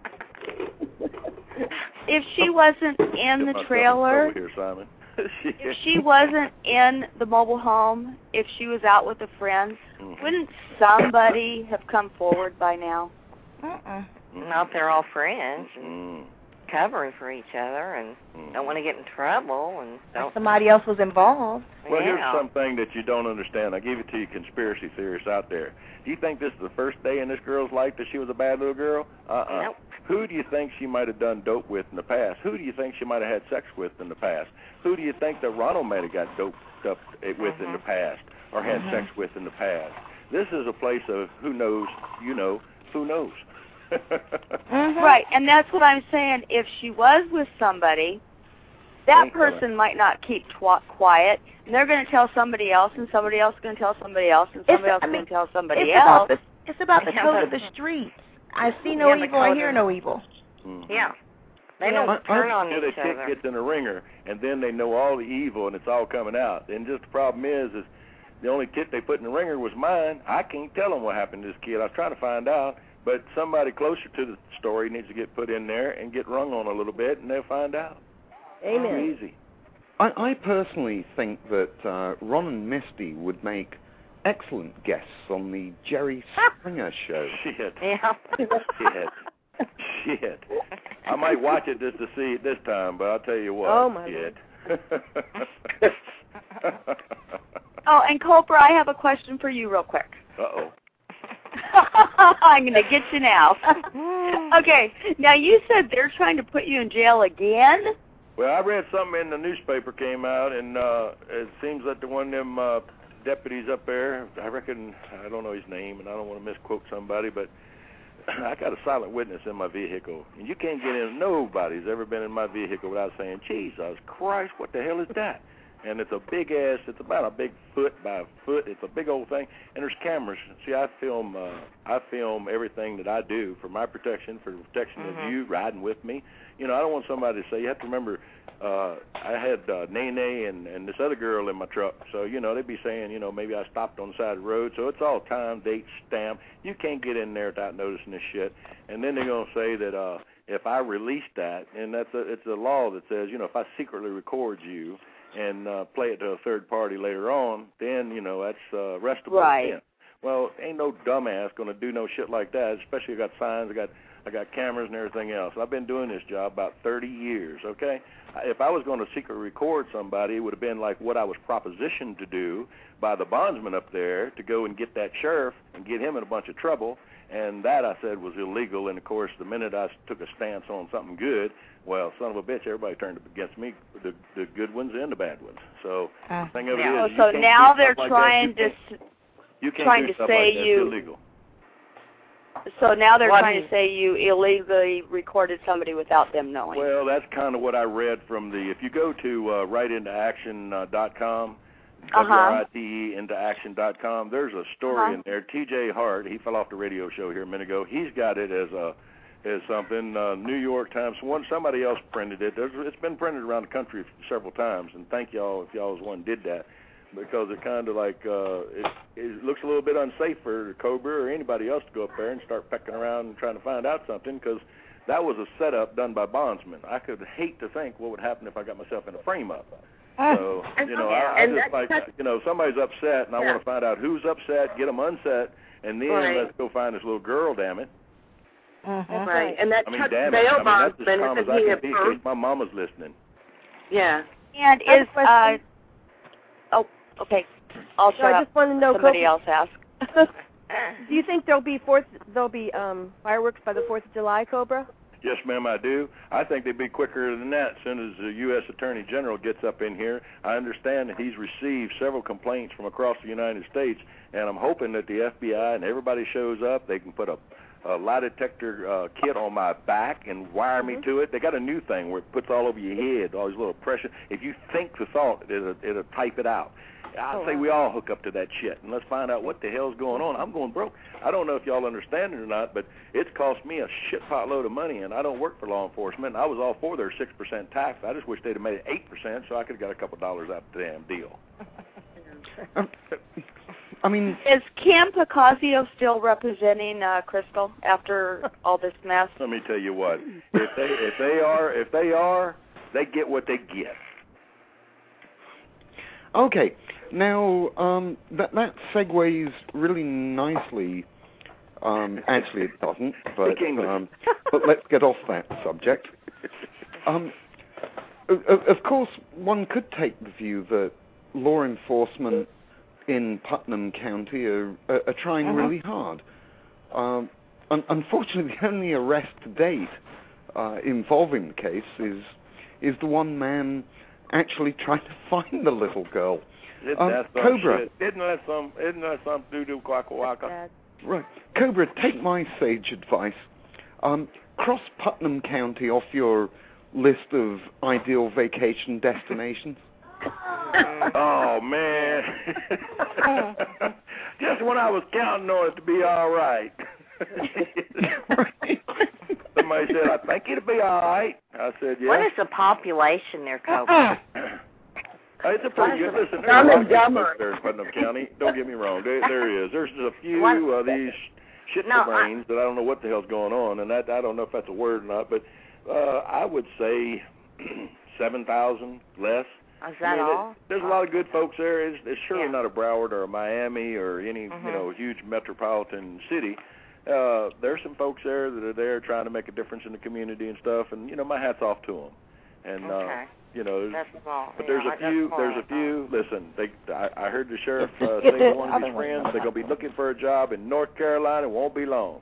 If she wasn't in the Get myself in trailer, trouble here, Simon. if she wasn't in the mobile home, if she was out with a friend, Mhm. wouldn't somebody have come forward by now? Uh-uh. Not they're all friends and Mm. covering for each other and Mm. don't want to get in trouble and don't. Somebody else was involved. Well, yeah. here's something that you don't understand. I gave it to you conspiracy theorists out there. Do you think this is the first day in this girl's life that she was a bad little girl? Uh-uh. Nope. Who do you think she might have done dope with in the past? Who do you think she might have had sex with in the past? Who do you think that Ronald might have got doped up with in the past or had Mhm. sex with in the past? This is a place of who knows, you know, who knows. Mm-hmm. Right, and that's what I'm saying. If she was with somebody, that Think about person might not keep twa- quiet, and they're going to tell somebody else, and somebody else is going to tell somebody else, and somebody It's- else I is mean, going to tell somebody It's else. about the, it's about the Yeah, code but- of the streets. I see no Yeah, the evil, I code hear of- no evil. Mhm. Yeah. They Yeah. don't I- turn I- on Until the each chick other. gets in the ringer, and then they know all the evil, and it's all coming out. And just the problem is, is the only tit they put in the ringer was mine. I can't tell them what happened to this kid. I was trying to find out, but somebody closer to the story needs to get put in there and get rung on a little bit, and they'll find out. Amen. It's easy. I, I personally think that uh, Ron and Misty would make excellent guests on the Jerry Springer show. Shit. Yeah. Shit. Shit. I might watch it just to see it this time, but I'll tell you what. Oh, my Shit. Oh, and Cobra, I have a question for you real quick. Uh-oh. I'm going to get you now. Okay, now you said they're trying to put you in jail again? Well, I read something in the newspaper came out, and uh, it seems that the one of them uh, deputies up there, I reckon, I don't know his name, and I don't want to misquote somebody, but I got a silent witness in my vehicle, and you can't get in. Nobody's ever been in my vehicle without saying, Jesus Christ, what the hell is that? And it's a big ass, it's about a big foot by a foot, it's a big old thing, and there's cameras. See, I film uh, I film everything that I do for my protection, for the protection Mhm. of you riding with me. You know, I don't want somebody to say, you have to remember, uh, I had uh, Nene and, and this other girl in my truck, so, you know, they'd be saying, you know, maybe I stopped on the side of the road, so it's all time, date, stamp. You can't get in there without noticing this shit. And then they're going to say that uh, if I release that, and that's a, it's a law that says, you know, if I secretly record you, and uh, play it to a third party later on, then, you know, that's uh, arrestable. Right. Then. Well, ain't no dumbass going to do no shit like that, especially I got signs, I got I got cameras and everything else. I've been doing this job about thirty years, okay? If I was going to secretly record somebody, it would have been like what I was propositioned to do by the bondsman up there to go and get that sheriff and get him in a bunch of trouble, and that I said was illegal. And, of course, the minute I took a stance on something good, well, son of a bitch, everybody turned against me, the, the good ones and the bad ones. So uh, the thing of it yeah. is, so you now can't do they're stuff like trying that. to... You can't trying do to stuff say like that. you It's illegal. So now they're Well, trying to say you illegally recorded somebody without them knowing. Well, that's kind of what I read from the. If you go to uh, right into action dot com, Uh-huh. W R I T E into action dot com, there's a story Uh-huh. in there. T J Hart, he fell off the radio show here a minute ago. He's got it as a as something. Uh, New York Times. One somebody else printed it. There's, it's been printed around the country several times, and thank y'all if y'all was one did that. Because it kind of like uh, it, it looks a little bit unsafe for Cobra or anybody else to go up there and start pecking around and trying to find out something, because that was a setup done by bondsmen. I could hate to think what would happen if I got myself in a frame up. So you know, I, I just like you know somebody's upset, and I Yeah. want to find out who's upset, get them unset, and then Right. let's go find this little girl. Damn it! That's right. And that I mean, Chuck damn it! Bail I mean, that's as bondsman, calm as isn't I he a can be in perv? case my mama's listening. Yeah. And I have is a question. uh oh okay. I'll So shut I up. just want to know, Somebody Kobe, else ask. do you think there'll be fourth there'll be um fireworks by the Fourth of July, Cobra? Yes, ma'am, I do. I think they'd be quicker than that as soon as the U S Attorney General gets up in here. I understand that he's received several complaints from across the United States, and I'm hoping that the F B I and everybody shows up. They can put a, a lie detector uh, kit on my back and wire Mm-hmm. me to it. They got a new thing where it puts all over your head, all these little pressure. If you think the thought, it'll, it'll type it out. I Oh, say wow. we all hook up to that shit, and let's find out what the hell's going on. I'm going broke. I don't know if y'all understand it or not, but it's cost me a shit pot load of money, and I don't work for law enforcement. And I was all for their six percent tax. I just wish they'd have made it eight percent so I could have got a couple dollars out of the damn deal. Um, I mean, Is Kim Picasio still representing uh, Crystal after all this mess? Let me tell you what. If they if they are if they are, they get what they get. okay. Now, um, that that segues really nicely. Um, actually, it doesn't. But um, but let's get off that subject. Um, of, of course, one could take the view that law enforcement in Putnam County are, are, are trying Uh-huh. really hard. Um, un- unfortunately, the only arrest to date uh, involving the case is is the one man actually trying to find the little girl. Isn't Um, that some Cobra. shit? Isn't that some? Isn't that some doo doo quacka wacka? Right. Cobra, take my sage advice. Um, cross Putnam County off your list of ideal vacation destinations. Oh man! Just when I was counting on it to be all right. Somebody said, "I think it'll be all right." I said, "Yeah." What is the population there, Cobra? It's a pretty good. Listen, there's Dumb a lot and of good dumber. folks there in Putnam County. Don't get me wrong. There, there is. There's a few What? of these shit No, I- brains that I don't know what the hell's going on, and that I don't know if that's a word or not. But uh, I would say seven thousand less. Is that I mean, all? It, there's a lot of good folks there. It's, it's surely Yeah. not a Broward or a Miami or any Mhm. you know huge metropolitan city. Uh, there's some folks there that are there trying to make a difference in the community and stuff, and you know my hat's off to them. And Okay. uh, you know, there's, That's all. but there's yeah, a few. that's There's all. a few. Listen, they. I, I heard the sheriff uh, say to one of his friends they're gonna be looking for a job in North Carolina. It won't be long.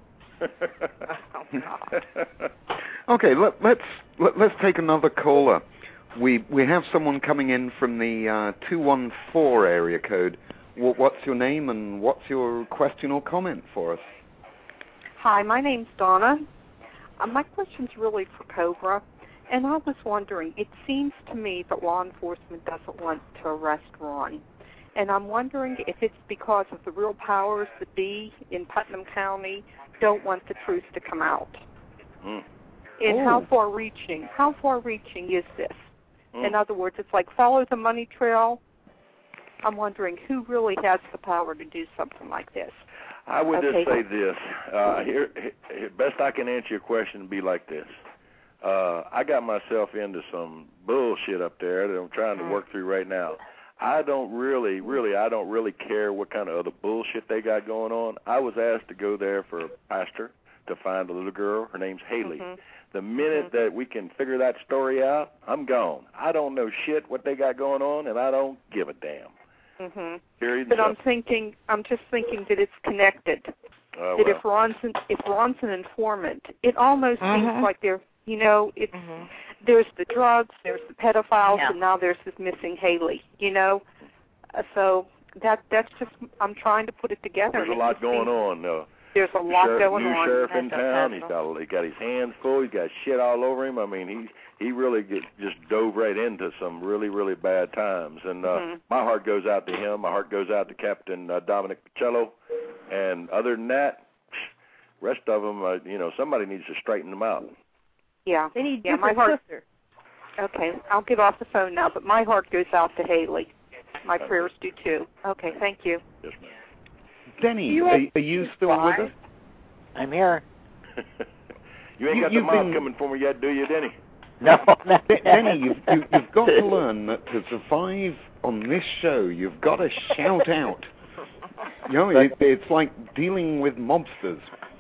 Okay, let, let's let, let's take another caller. We we have someone coming in from the uh, two one four area code. What, what's your name and what's your question or comment for us? Hi, my name's Donna. Uh, my question's really for Cobra, and I was wondering, it seems to me that law enforcement doesn't want to arrest Ron, and I'm wondering if it's because of the real powers that be in Putnam County don't want the truth to come out. Mm. And Oh. how far-reaching, how far-reaching is this? Mm. In other words, it's like follow the money trail. I'm wondering who really has the power to do something like this. I would Okay. just say this. Uh, here, here, best I can answer your question would be like this. Uh, I got myself into some bullshit up there that I'm trying to work through right now. I don't really, really, I don't really care what kind of other bullshit they got going on. I was asked to go there for a pastor to find a little girl. Her name's Haley. Mhm. The minute Mm-hmm. that we can figure that story out, I'm gone. I don't know shit what they got going on, and I don't give a damn. Mhm. Period. But I'm thinking, I'm just thinking that it's connected. Uh, that well. if Ron's an, if Ron's an informant, it almost Mhm. seems like they're, you know, it's Mhm. there's the drugs, there's the pedophiles, Yeah. and now there's this missing Haley. You know, uh, so that that's just I'm trying to put it together. There's a It lot just going seems- on. No. There's a lot sheriff, going new on. sheriff in That's a town. He's puzzle. got he got his hands full. He's got shit all over him. I mean, he he really get, just dove right into some really really bad times. And uh, Mhm. my heart goes out to him. My heart goes out to Captain uh, Dominic Pacello. And other than that, rest of them, uh, you know, somebody needs to straighten them out. Yeah. They need yeah, my different heart. sister. Okay, I'll get off the phone now, but my heart goes out to Haley. My prayers do too. Okay, thank you. Yes, ma'am. Denny, You are, have are you still five? with us? I'm here. You ain't You- got the you've mob been- coming for me yet, do you, Denny? No, not De- yet. Denny, you've, you, you've got to learn that to survive on this show, you've got to shout out. You know, it, it's like dealing with mobsters.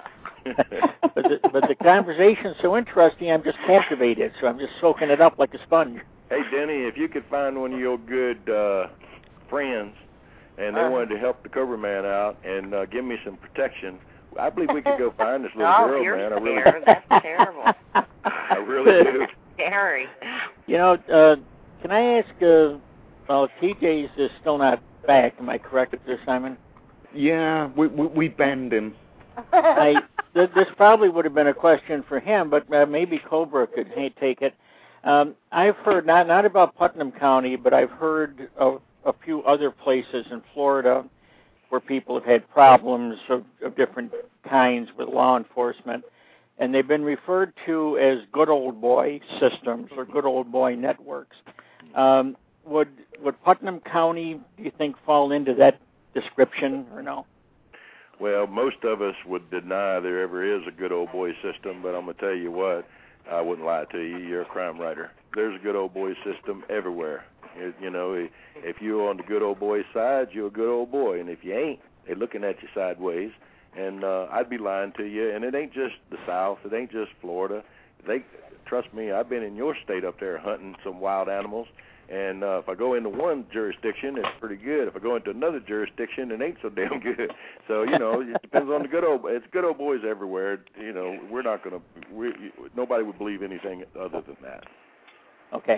but, the, but the conversation's so interesting, I'm just captivated, so I'm just soaking it up like a sponge. Hey, Denny, if you could find one of your good uh, friends and they Uh-huh. wanted to help the Cobra Man out and uh, give me some protection, I believe we could go find this little Oh, girl, you're man. I really, scared. That's terrible. I really do. Scary. You know, uh, can I ask, uh, well, T J's is still not back, am I correct there, Simon? Yeah, we, we, we banned him. I, th- this probably would have been a question for him, but uh, maybe Cobra could hey, take it. Um, I've heard, not, not about Putnam County, but I've heard of a few other places in Florida where people have had problems of, of different kinds with law enforcement, and they've been referred to as good old boy systems or good old boy networks. Um, would would Putnam County, do you think, fall into that description or no? Well, most of us would deny there ever is a good old boy system, but I'm going to tell you what, I wouldn't lie to you. You're a crime writer. There's a good old boy system everywhere. It, you know, if you're on the good old boy side, you're a good old boy, and if you ain't, they're looking at you sideways. And uh, I'd be lying to you. And it ain't just the South. It ain't just Florida. They trust me. I've been in your state up there hunting some wild animals. And uh, if I go into one jurisdiction, it's pretty good. If I go into another jurisdiction, it ain't so damn good. So you know, it depends on the good old. It's good old boys everywhere. You know, we're not gonna. We, nobody would believe anything other than that. Okay.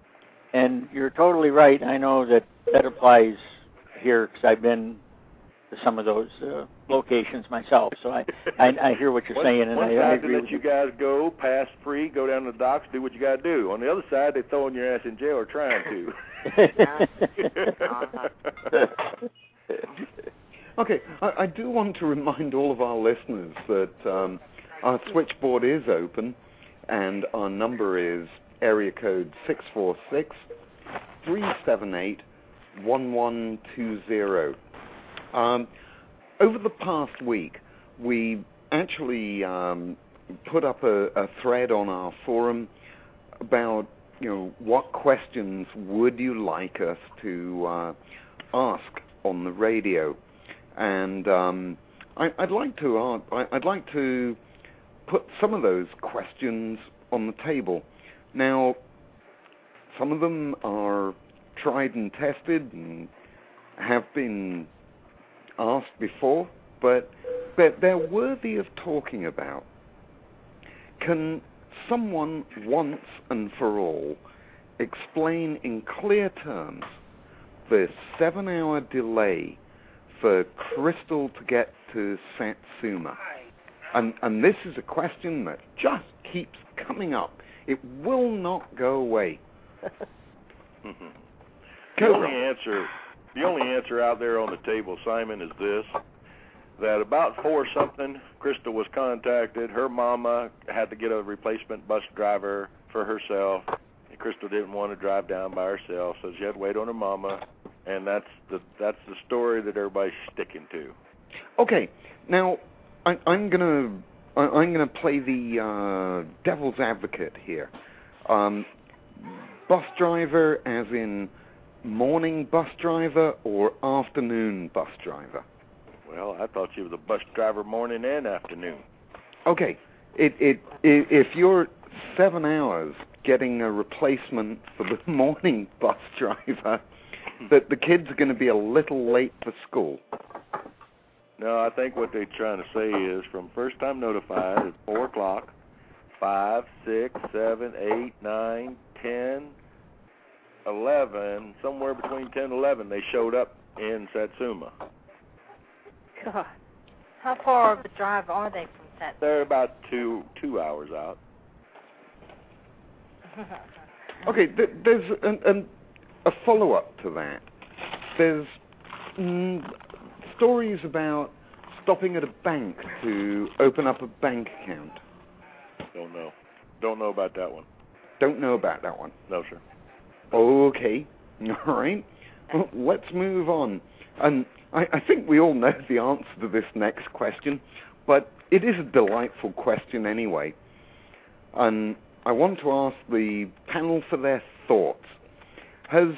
And you're totally right. I know that that applies here because I've been to some of those uh, locations myself. So I, I, I hear what you're one, and one I, side I they agree let with you guys go, pass free, go down to the docks, do what you got to do. On the other side, they're throwing your ass in jail or trying to. Okay, I, I do want to remind all of our listeners that um, our switchboard is open, and our number is area code six four six, three seven eight, one one two zero. Um, over the past week, we actually um, put up a, a thread on our forum about, you know, what questions would you like us to uh, ask on the radio, and um, I, I'd like to uh, I, I'd like to put some of those questions on the table. Now, some of them are tried and tested and have been asked before, but but they're worthy of talking about. Can someone once and for all explain in clear terms the seven-hour delay for Crystal to get to Satsuma? And and this is a question that just keeps coming up. It will not go away. Mm-hmm. The only answer, the only answer out there on the table, Simon, is this: that about four something, Crystal was contacted. Her mama had to get a replacement bus driver for herself. And Crystal didn't want to drive down by herself, so she had to wait on her mama. And that's the that's the story that everybody's sticking to. Okay, now I, I'm gonna I, I'm gonna play the uh, devil's advocate here. Um, bus driver, as in morning bus driver or afternoon bus driver? Well, I thought you was a bus driver morning and afternoon. Okay. It, it, it, if you're seven hours getting a replacement for the morning bus driver, that the kids are going to be a little late for school. No, I think what they're trying to say is from first time notified at four o'clock, five, six, seven, eight, nine, ten, eleven, somewhere between ten and eleven, they showed up in Satsuma. God. How far of a drive are they from Satsuma? They're about two two hours out. Okay, th- there's an, an, a follow-up to that. There's mm, stories about stopping at a bank to open up a bank account. Don't know. Don't know about that one. Don't know about that one. No, sir. Okay. All right. Well, let's move on. And I, I think we all know the answer to this next question, but it is a delightful question anyway. And I want to ask the panel for their thoughts. Has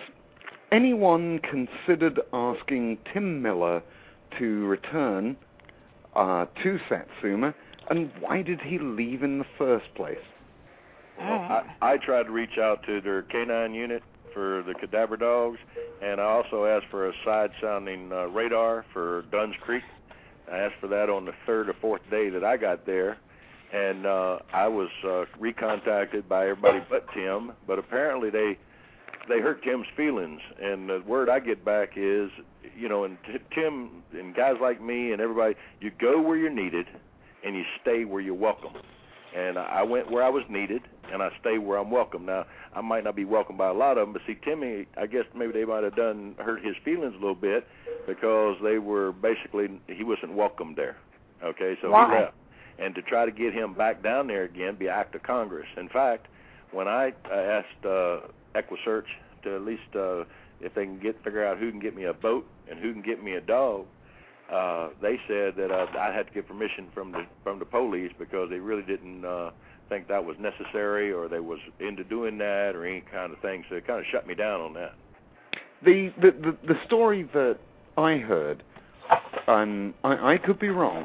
anyone considered asking Tim Miller to return uh, to Satsuma, and why did he leave in the first place? Well, I, I tried to reach out to their canine unit for the cadaver dogs, and I also asked for a side-sounding uh, radar for Dunn's Creek. I asked for that on the third or fourth day that I got there, and uh, I was uh, recontacted by everybody but Tim, but apparently they they hurt Tim's feelings, and the word I get back is, you know, and t- Tim and guys like me and everybody, you go where you're needed, and you stay where you're welcome. And I went where I was needed, and I stay where I'm welcome. Now, I might not be welcomed by a lot of them, but see, Timmy, I guess maybe they might have done hurt his feelings a little bit because they were basically, he wasn't welcome there. Okay, so Why? he left. And to try to get him back down there again, be an act of Congress. In fact, when I uh, asked uh, EquiSearch to at least, uh, if they can get figure out who can get me a boat and who can get me a dog, uh, they said that uh, I had to get permission from the from the police because they really didn't uh, think that was necessary or they was into doing that or any kind of thing. So it kind of shut me down on that. The the, the, the story that I heard, um, I, I could be wrong,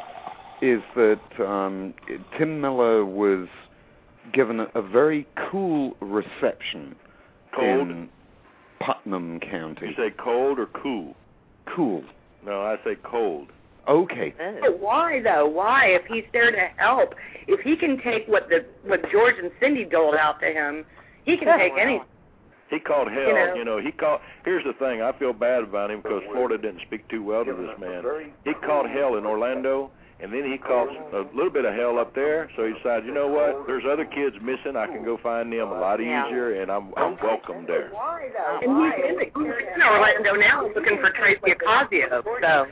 is that um, Tim Miller was given a, a very cool reception Cold? in Putnam County. You say cold or cool? Cool. No, I say cold. Okay. But why though? Why? If he's there to help, if he can take what the what George and Cindy doled out to him, he can take anything. He called hell. You know? You know, he called. Here's the thing. I feel bad about him because Florida didn't speak too well to this man. He called hell in Orlando, and then he called a little bit of hell up there. So he decided, you know what? There's other kids missing. I can go find them a lot easier, and I'm I'm welcome there. And he's in, he's in Orlando now looking for Tracy Ocasio. So.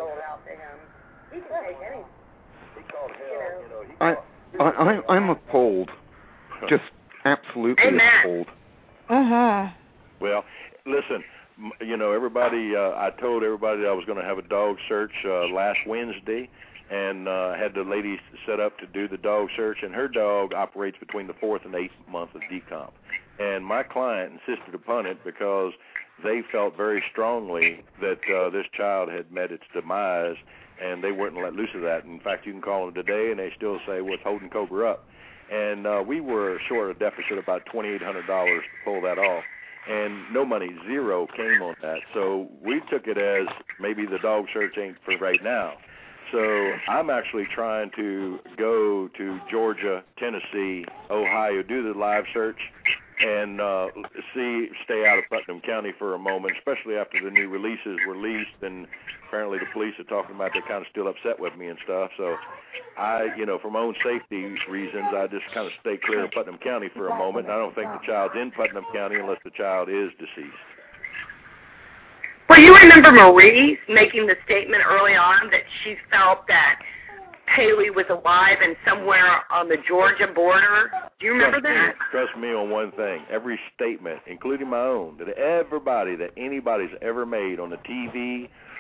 I, I, I, I'm appalled. Just absolutely Amen. appalled. Uh-huh. Well, listen, m- you know, everybody, uh, I told everybody that I was going to have a dog search uh, last Wednesday, and uh, I had the lady set up to do the dog search, and her dog operates between the fourth and eighth month of decomp. And my client insisted upon it because they felt very strongly that uh, this child had met its demise, and they wouldn't let loose of that. In fact, you can call them today, and they still say, well, it's holding Cobra up. And uh, we were short a deficit of about twenty-eight hundred dollars to pull that off. And no money, zero, came on that. So we took it as maybe the dog search ain't for right now. So I'm actually trying to go to Georgia, Tennessee, Ohio, do the live search, and uh, see, stay out of Putnam County for a moment, especially after the new releases were released, and apparently the police are talking about they're kind of still upset with me and stuff. So I, you know, for my own safety reasons, I just kind of stay clear of Putnam County for a moment. And I don't think the child's in Putnam County unless the child is deceased. Well, you remember Marie making the statement early on that she felt that Haley was alive and somewhere on the Georgia border. Do you remember Trust that? Me, trust me on one thing. Every statement, including my own, that everybody, that anybody's ever made on the T V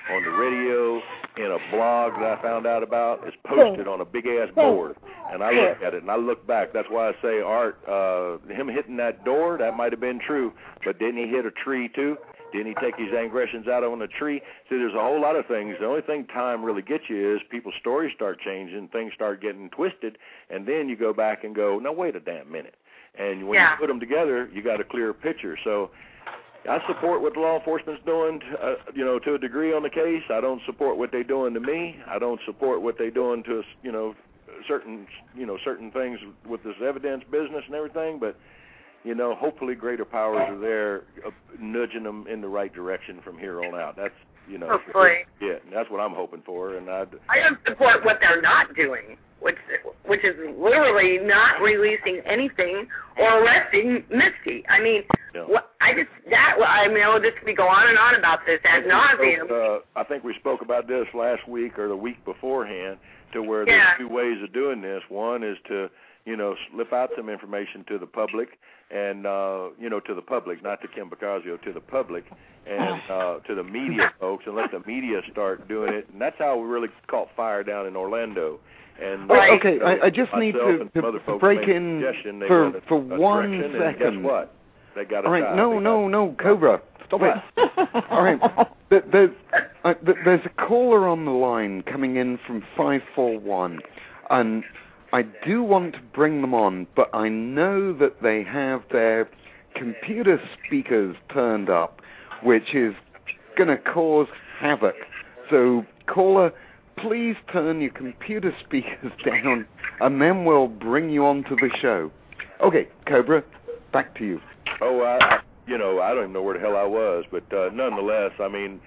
on the radio, in a blog that I found out about. It's posted on a big-ass board. And I look at it, and I look back. That's why I say, Art, uh, him hitting that door, that might have been true. But didn't he hit a tree, too? Didn't he take his aggressions out on a tree? See, there's a whole lot of things. The only thing time really gets you is people's stories start changing, things start getting twisted, and then you go back and go, no, wait a damn minute. And when yeah. you put them together, you got a clearer picture. So I support what the law enforcement's doing, uh, you know, to a degree on the case. I don't support what they're doing to me. I don't support what they're doing to, you know, certain, you know, certain things with this evidence business and everything, but you know, hopefully greater powers are there, uh, nudging them in the right direction from here on out. That's, you know, hopefully. Yeah, that's what I'm hoping for. And I'd, I don't support what they're not doing, which which is literally not releasing anything or arresting Misty. I mean, yeah. what, I just that I mean, oh, this could be go on and on about this ad nauseum. Uh, I think we spoke about this last week or the week beforehand, to where yeah. there's two ways of doing this. One is to, you know, slip out some information to the public. And, uh, you know, to the public, not to Kim Bocasio, to the public and uh, to the media folks, and let the media start doing it. And that's how we really caught fire down in Orlando. And oh, Okay, I, I just need to, to, to break in for, for one second. Guess what? They got a All right, tie. no, no, no, Cobra, stop it. All right, there's, uh, there's a caller on the line coming in from five four one, and I do want to bring them on, but I know that they have their computer speakers turned up, which is going to cause havoc. So, caller, please turn your computer speakers down, and then we'll bring you on to the show. Okay, Cobra, back to you. Oh, I, you know, I don't even know where the hell I was, but uh, nonetheless, I mean,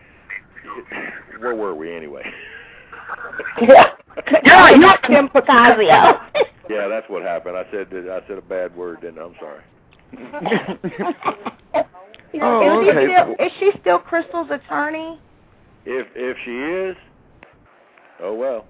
where were we anyway? Yeah. No, not Kim Bocasio. Yeah, that's what happened. I said I said a bad word, didn't I? I'm sorry. Oh, is, okay. she still, is she still Crystal's attorney? If if she is, oh well.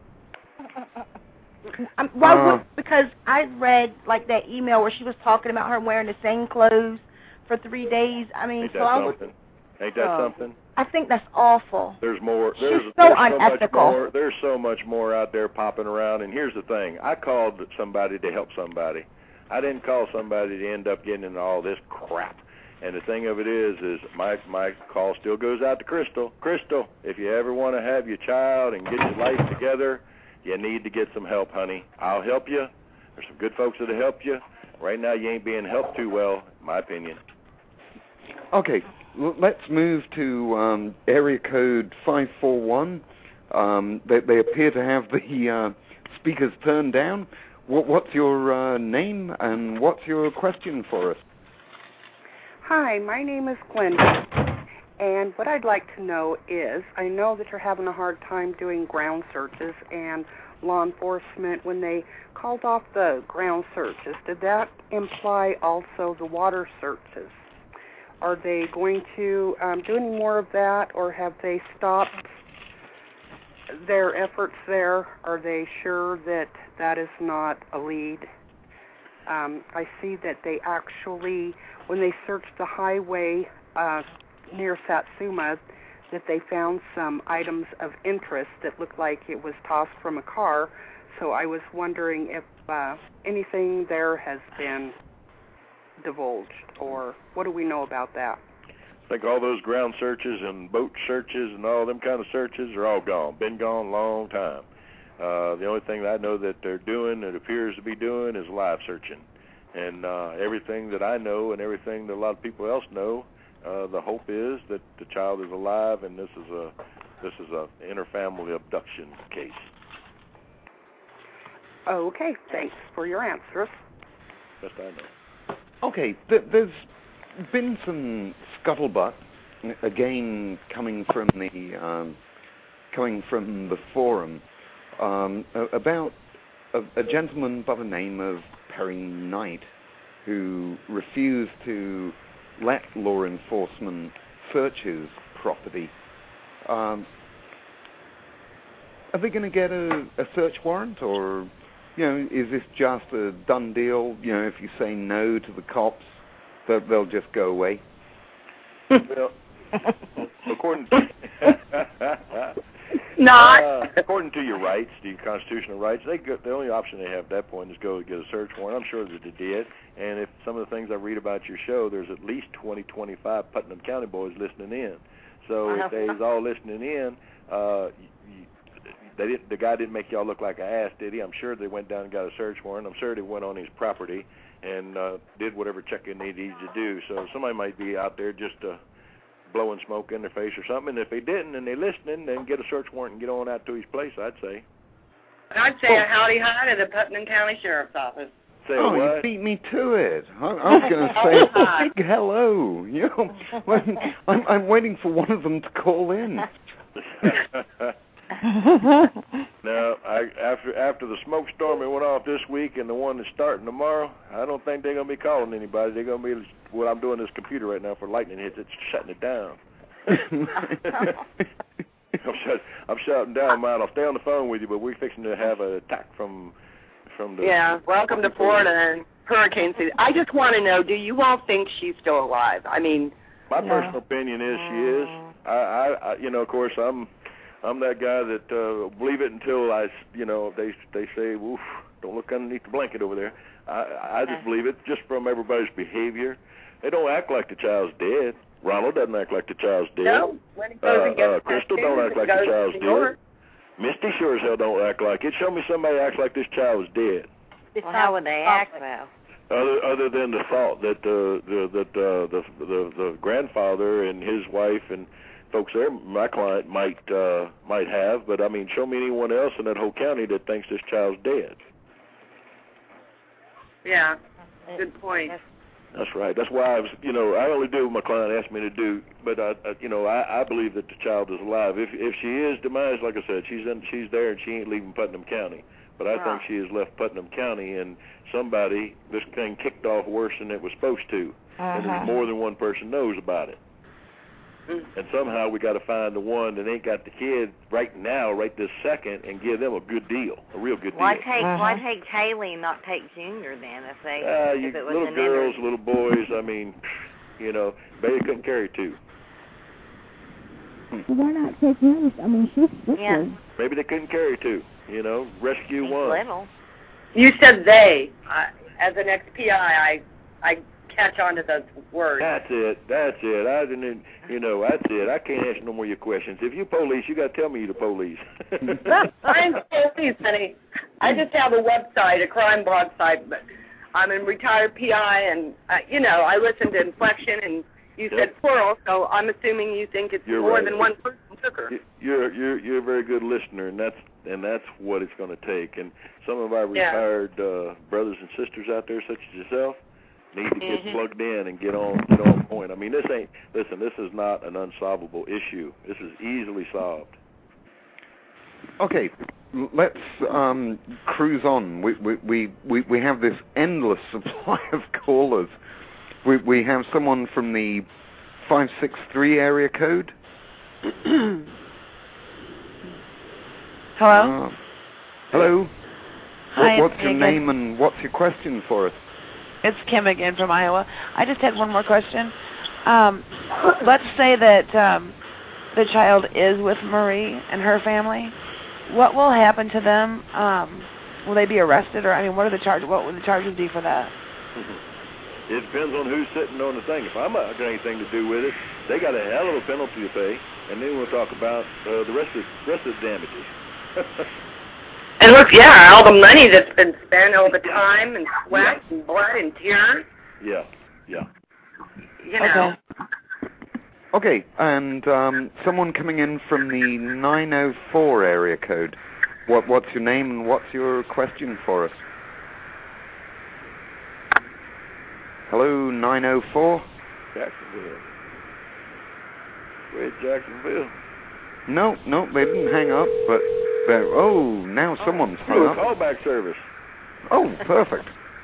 Um, well, uh, because I read like that email where she was talking about her wearing the same clothes for three days. I mean, Ain't so that I something? would, Ain't that oh. something? I think that's awful. There's more. There's, She's so there's unethical. So much more, there's so much more out there popping around. And here's the thing: I called somebody to help somebody. I didn't call somebody to end up getting into all this crap. And the thing of it is, is my my call still goes out to Crystal. Crystal, if you ever want to have your child and get your life together, you need to get some help, honey. I'll help you. There's some good folks that'll help you. Right now, you ain't being helped too well, in my opinion. Okay, l- let's move to um, area code five four one. Um, they, they appear to have the uh, speakers turned down. What, what's your uh, name and what's your question for us? Hi, my name is Glenda, and what I'd like to know is, I know that you're having a hard time doing ground searches, and law enforcement, when they called off the ground searches, did that imply also the water searches? Are they going to um, do any more of that, or have they stopped their efforts there? Are they sure that that is not a lead? Um, I see that they actually, when they searched the highway uh, near Satsuma, that they found some items of interest that looked like it was tossed from a car. So I was wondering if uh, anything there has been divulged, or what do we know about that? I think all those ground searches and boat searches and all them kind of searches are all gone. Been gone a long time. Uh, the only thing that I know that they're doing, that appears to be doing, is live searching. And uh, everything that I know and everything that a lot of people else know, uh, the hope is that the child is alive, and this is a this is a interfamily abduction case. Okay, thanks for your answers. Best I know. Okay, th- there's been some scuttlebutt, again coming from the um, coming from the forum, um, about a, a gentleman by the name of Perry Knight, who refused to let law enforcement search his property. Um, are they going to get a, a search warrant, or, you know, is this just a done deal? You know, if you say no to the cops, they'll, they'll just go away? Well, according to Not. Uh, according to your rights, to your constitutional rights, they go, the only option they have at that point is go get a search warrant. I'm sure that they did. And if some of the things I read about your show, there's at least twenty, twenty-five Putnam County boys listening in. So if they's all listening in, uh, you, they didn't, the guy didn't make y'all look like an ass, did he? I'm sure they went down and got a search warrant. I'm sure they went on his property and uh, did whatever checking they needed to do. So somebody might be out there just uh, blowing smoke in their face or something. And if they didn't and they're listening, then get a search warrant and get on out to his place, I'd say. I'd say a howdy hi to the Putnam County Sheriff's Office. Say oh, what? you beat me to it. I, I was going to say a big hello. You know, when, I'm, I'm waiting for one of them to call in. Now, I, after after the smoke storm that went off this week and the one that's starting tomorrow, I don't think they're going to be calling anybody. They're going to be, what I'm doing this computer right now for lightning hits, it's shutting it down. I'm, shut, I'm shutting down mine. I'll stay on the phone with you, but we're fixing to have an attack from from the... Yeah, welcome to Florida and hurricane season. I just want to know, do you all think she's still alive? I mean... My no. personal opinion is she is. I, I, I, you know, of course, I'm... I'm that guy that uh, believe it until I, you know, they they say, "Oof, don't look underneath the blanket over there." I, I just believe it just from everybody's behavior. They don't act like the child's dead. Ronald doesn't act like the child's dead. No, when he goes uh, and gets uh, Crystal tattoos, don't act he like the goes child's to dead. York. Misty sure as hell don't act like it. Show me somebody that acts like this child was dead. Well, how would they act though? Other other than the thought that uh, the that uh, the the the grandfather and his wife and folks there, my client might uh, might have, but I mean, show me anyone else in that whole county that thinks this child's dead. Yeah, good point. That's right. That's why I was, you know, I only do what my client asked me to do, but I, I you know, I, I believe that the child is alive. If if she is demised, like I said, she's in, she's there and she ain't leaving Putnam County. But I think she has left Putnam County, and somebody, this thing kicked off worse than it was supposed to, uh-huh. and there's more than one person knows about it. And somehow we got to find the one that ain't got the kid right now, right this second, and give them a good deal, a real good why deal. Take, uh-huh. Why take Haley and not take Junior then? If they, uh, you, if it was little an girls, injury? little boys. I mean, you know, baby couldn't carry two. Well, why not take hers? I mean, she's sickly. Yeah. Maybe they couldn't carry two. You know, rescue He's one. Little. You said they. I, as an ex P I, I I catch on to those words. That's it. That's it. I didn't. You know, that's it. I can't answer no more of your questions. If you police, you got to tell me you're the police. I'm police, honey. I just have a website, a crime blog site, but I'm a retired P I, and uh, you know, I listen to inflection, and you Yep. said plural, so I'm assuming you think it's You're more right. than one person took her. You're you're you're a very good listener, and that's and that's what it's going to take. And some of our Yeah. retired uh, brothers and sisters out there, such as yourself, need to get Mhm. plugged in and get on get on point. I mean, this ain't listen. This is not an unsolvable issue. This is easily solved. Okay, let's um, cruise on. We, we we we we have this endless supply of callers. We we have someone from the five six three area code. Hello. Uh, hello. Hi, What, what's it's your Megan. name and what's your question for us? It's Kim again from Iowa. I just had one more question. Um, let's say that um, the child is with Marie and her family. What will happen to them? Um, will they be arrested, or I mean, what are the charges? What would the charges be for that? It depends on who's sitting on the thing. If I'm not got anything to do with it, they got a hell of a penalty to pay, and then we'll talk about uh, the rest of rest of the damages. And look, yeah, all the money that's been spent, all the time and sweat and blood and tears, Yeah, yeah. you know. Okay, and um, someone coming in from the nine oh four area code. What what's your name and what's your question for us? Hello, nine oh four. Jacksonville. Where's Jacksonville? No, no, they didn't hang up, but they're, oh, now someone's hung Oh, up. callback service. Oh, perfect.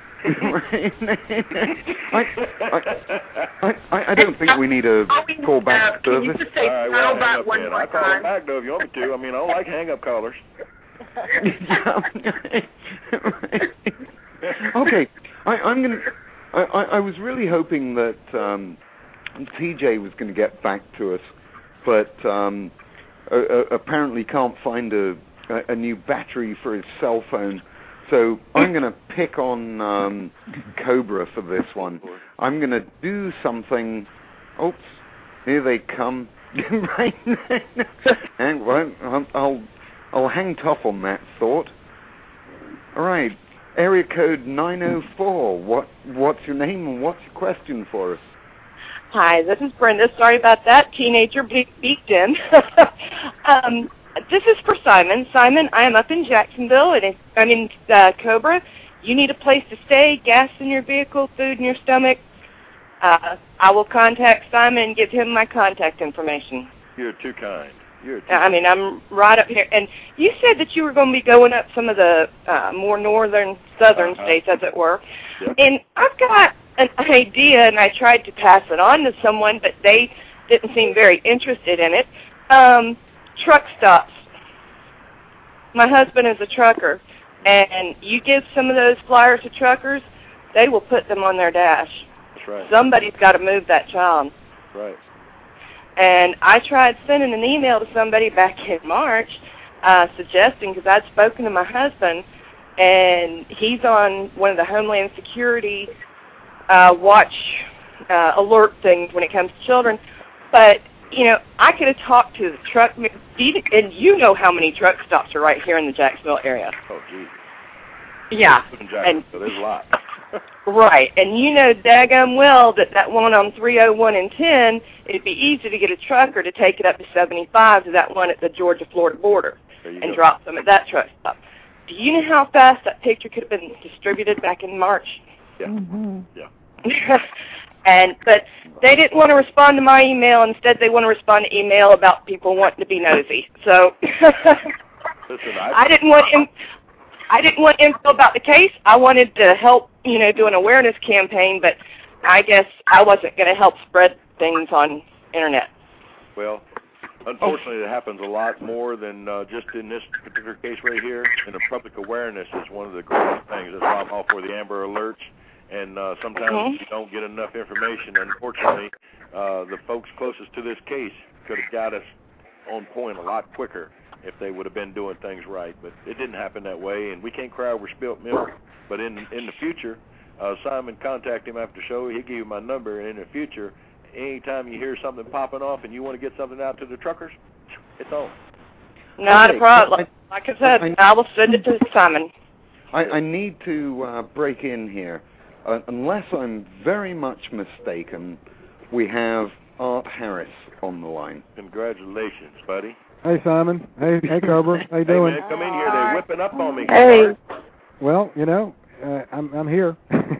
I, I, I, I don't think we need a callback Can you service. just say All right, how well, hang about up one then. more I'll call time? them back, though, if you want me to. I mean, I don't like hang-up callers. Okay, I, I'm gonna. I, I, I was really hoping that um, T J was going to get back to us but um, uh, apparently can't find a, a new battery for his cell phone. So I'm going to pick on um, Cobra for this one. I'm going to do something. Oops, here they come. Right. And well, I'll, I'll I'll hang tough on that thought. All right, area code nine oh four. What what's your name and what's your question for us? Hi, this is Brenda. Sorry about that. Teenager be- beaked in. um, this is for Simon. Simon, I am up in Jacksonville, and if, I'm in uh, Cobra. You need a place to stay, gas in your vehicle, food in your stomach. Uh, I will contact Simon and give him my contact information. You're too kind. You're too I mean, I'm right up here. And you said that you were going to be going up some of the uh, more northern, southern uh-huh. states, as it were. Yep. And I've got an idea, and I tried to pass it on to someone, but they didn't seem very interested in it. Um, truck stops. My husband is a trucker, and you give some of those flyers to truckers, they will put them on their dash. That's right. Somebody's got to move that child. That's right. And I tried sending an email to somebody back in March uh, suggesting, because I'd spoken to my husband, and he's on one of the Homeland Security uh, watch uh, alert things when it comes to children. But, you know, I could have talked to the truck, and you know how many truck stops are right here in the Jacksonville area. Oh, geez. Yeah. And so there's a lot. Right, and you know daggum well that that one on three oh one and ten, it'd be easy to get a trucker to take it up to seventy-five to that one at the Georgia-Florida border and go. drop them at that truck stop. Do you know how fast that picture could have been distributed back in March? Yeah. Mm-hmm. Yeah. and But they didn't want to respond to my email. Instead, they want to respond to email about people wanting to be nosy. So Listen, I, I didn't want in, I didn't want info about the case. I wanted to help, you know, do an awareness campaign, but I guess I wasn't going to help spread things on internet. Well, unfortunately, it happens a lot more than uh, just in this particular case right here. And the public awareness is one of the greatest things. That's why I'm all for the Amber Alerts. And uh, sometimes Mhm. you don't get enough information. Unfortunately, uh, the folks closest to this case could have got us on point a lot quicker if they would have been doing things right. But it didn't happen that way, and we can't cry over spilt milk. But in in the future, uh, Simon, contact him after the show. He'll give you my number, and in the future, anytime you hear something popping off and you want to get something out to the truckers, it's on. Not Okay. a problem. I, Like I said, I, I will send it to Simon. I, I need to uh, break in here. Uh, unless I'm very much mistaken, we have Art Harris on the line. Congratulations, buddy. Hey, Simon. Hey, hey, Cobra. How you Hey, doing? man, come in here. They're whipping up on me. Hey. Well, you know, uh, I'm I'm here.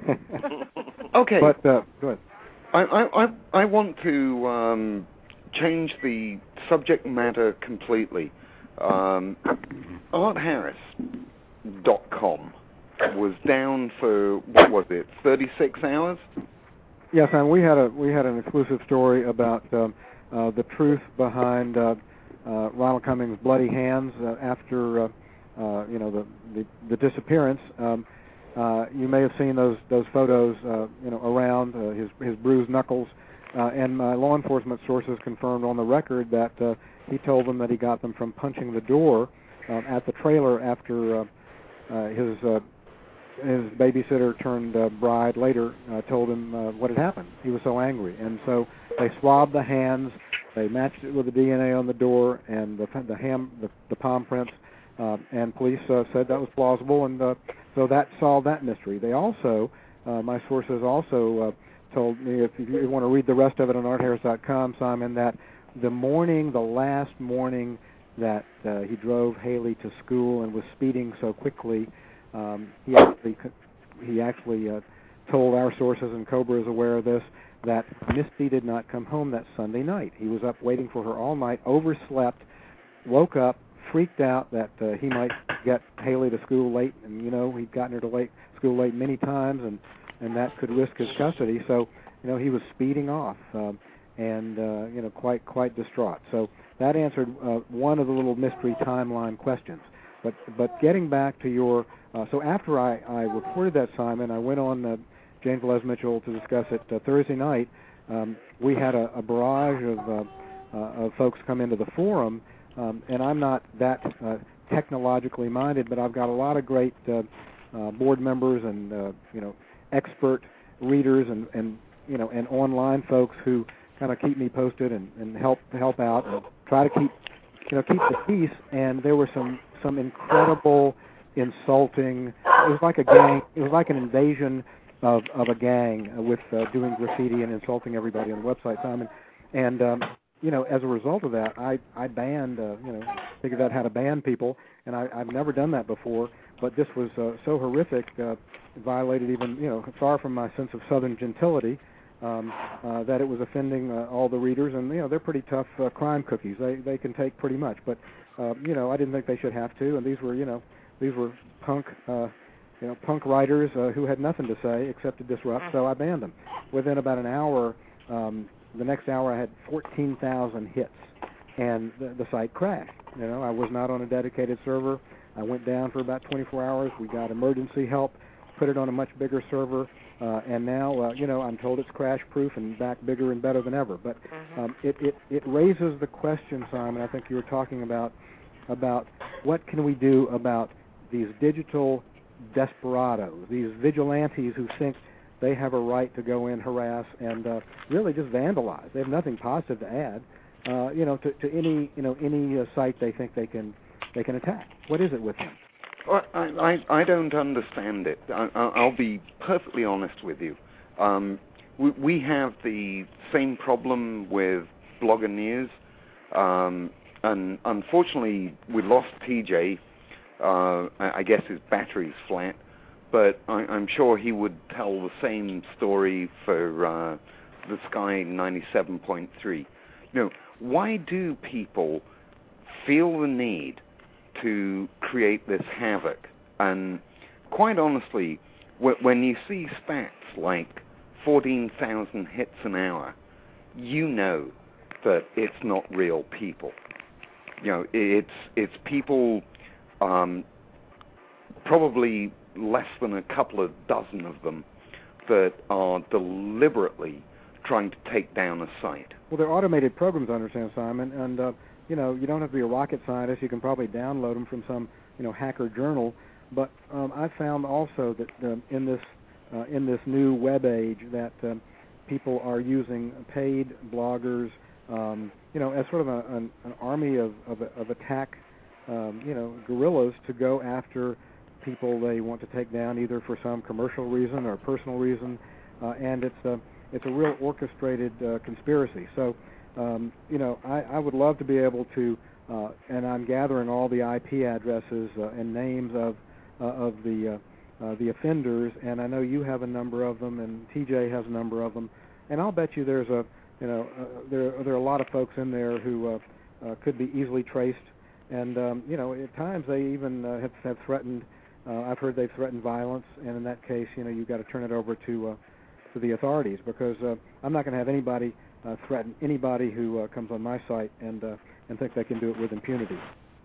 Okay. But uh, go ahead. I, I, I, I want to um, change the subject matter completely. Um, art harris dot com was down for, what was it, thirty-six hours? Yes, and we had a we had an exclusive story about um, uh, the truth behind uh, uh, Ronald Cummings' bloody hands uh, after uh, uh, you know the the, the disappearance. Um, uh, you may have seen those those photos uh, you know around uh, his his bruised knuckles, uh, and my law enforcement sources confirmed on the record that uh, he told them that he got them from punching the door um, at the trailer after uh, uh, his. Uh, His babysitter turned uh, bride later uh, told him uh, what had happened. He was so angry, and so they swabbed the hands. They matched it with the D N A on the door and the the ham the, the palm prints, uh, and police uh, said that was plausible, and uh, so that solved that mystery. They also, uh, my sources also uh, told me, if you want to read the rest of it on art harris dot com, Simon, that the morning, the last morning that uh, he drove Haley to school and was speeding so quickly. Um, he actually he actually uh, told our sources, and Cobra is aware of this, that Misty did not come home that Sunday night. He was up waiting for her all night, overslept, woke up, freaked out that uh, he might get Haley to school late, and you know he'd gotten her to late school late many times, and and that could risk his custody. So you know he was speeding off, um, and uh, you know quite quite distraught. So that answered uh, one of the little mystery timeline questions. But but getting back to your Uh, so after I, I reported that, Simon, I went on uh, Jane Velez Mitchell to discuss it uh, Thursday night. Um, we had a, a barrage of uh, uh, of folks come into the forum, um, and I'm not that uh, technologically minded, but I've got a lot of great uh, uh, board members and uh, you know expert readers and, and you know and online folks who kind of keep me posted and, and help help out and try to keep you know keep the peace. And there were some some incredible insulting. It was like a gang. It was like an invasion of of a gang with uh, doing graffiti and insulting everybody on the website, Simon. And um, you know, as a result of that, I I banned. Uh, you know, figured out how to ban people, and I, I've never done that before. But this was uh, so horrific, uh, it violated even you know far from my sense of Southern gentility. Um, uh, that it was offending uh, all the readers, and you know they're pretty tough uh, crime cookies. They they can take pretty much, but uh, you know I didn't think they should have to. And these were you know these were punk uh, you know punk writers uh, who had nothing to say except to disrupt. So I banned them. Within about an hour, um, the next hour I had fourteen thousand hits, and the, the site crashed. You know I was not on a dedicated server. I went down for about twenty-four hours. We got emergency help, put it on a much bigger server. Uh, and now, uh, you know, I'm told it's crash-proof and back bigger and better than ever. But um, it, it, it raises the question, Simon, I think you were talking about, about what can we do about these digital desperados, these vigilantes who think they have a right to go in, harass, and uh, really just vandalize. They have nothing positive to add, uh, you know, to, to any, you know, any uh, site they think they can, they can attack. What is it with them? Well, I, I, I don't understand it. I, I'll be perfectly honest with you. Um, we, we have the same problem with Blogger News, um, and unfortunately we lost T J. Uh, I guess his battery's flat, but I, I'm sure he would tell the same story for uh, the Sky ninety-seven point three. You know, why do people feel the need to create this havoc? And quite honestly, w- when you see stats like fourteen thousand hits an hour, you know that it's not real people. You know, it's it's people, um, probably less than a couple of dozen of them, that are deliberately trying to take down a site. Well, they're automated programs, I understand, Simon, and uh, you know, you don't have to be a rocket scientist. You can probably download them from some, you know, hacker journal. But um, I found also that uh, in this uh, in this new web age that um, people are using paid bloggers, um, you know, as sort of a, an, an army of of, of attack, um, you know, guerrillas to go after people they want to take down, either for some commercial reason or personal reason, uh, and it's a it's a real orchestrated uh, conspiracy. So. Um, you know, I, I would love to be able to, uh, and I'm gathering all the I P addresses uh, and names of uh, of the uh, uh, the offenders, and I know you have a number of them, and T J has a number of them, and I'll bet you there's a, you know, uh, there there are a lot of folks in there who uh, uh, could be easily traced, and um, you know, at times they even uh, have, have threatened. Uh, I've heard they've threatened violence, and in that case, you know, you've got to turn it over to uh, to the authorities, because uh, I'm not going to have anybody. Uh, threaten anybody who uh, comes on my site and uh, and think they can do it with impunity.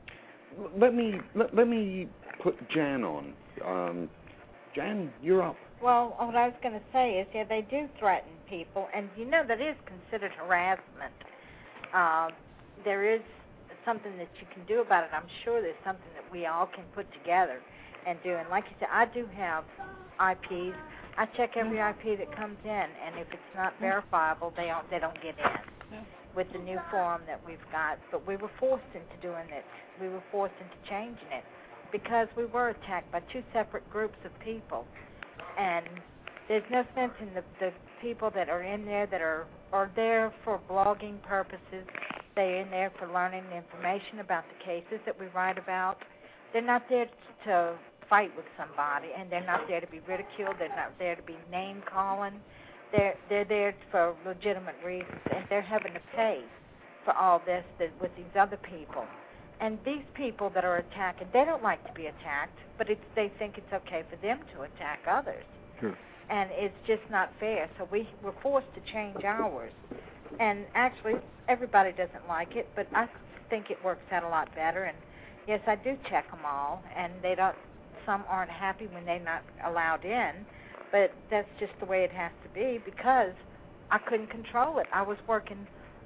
Let me let, let me put Jan on. Um, Jan, you're up. Well, what I was going to say is, yeah, they do threaten people, and you know that is considered harassment. Uh, there is something that you can do about it. I'm sure there's something that we all can put together and do. And like you said, I do have I Ps. I check every I P that comes in, and if it's not verifiable, they don't they don't get in with the new form that we've got. But we were forced into doing it. We were forced into changing it because we were attacked by two separate groups of people. And there's no sense in the, the people that are in there that are, are there for blogging purposes. They're in there for learning the information about the cases that we write about. They're not there to fight with somebody, and they're not there to be ridiculed. They're not there to be name calling. They're they're there for legitimate reasons, and they're having to pay for all this that, with these other people. And these people that are attacking, they don't like to be attacked, but it's, they think it's okay for them to attack others. Sure. And it's just not fair. So we were forced to change ours. And actually, everybody doesn't like it, but I think it works out a lot better. And yes, I do check them all, and they don't. Some aren't happy when they're not allowed in, but that's just the way it has to be because I couldn't control it. I was working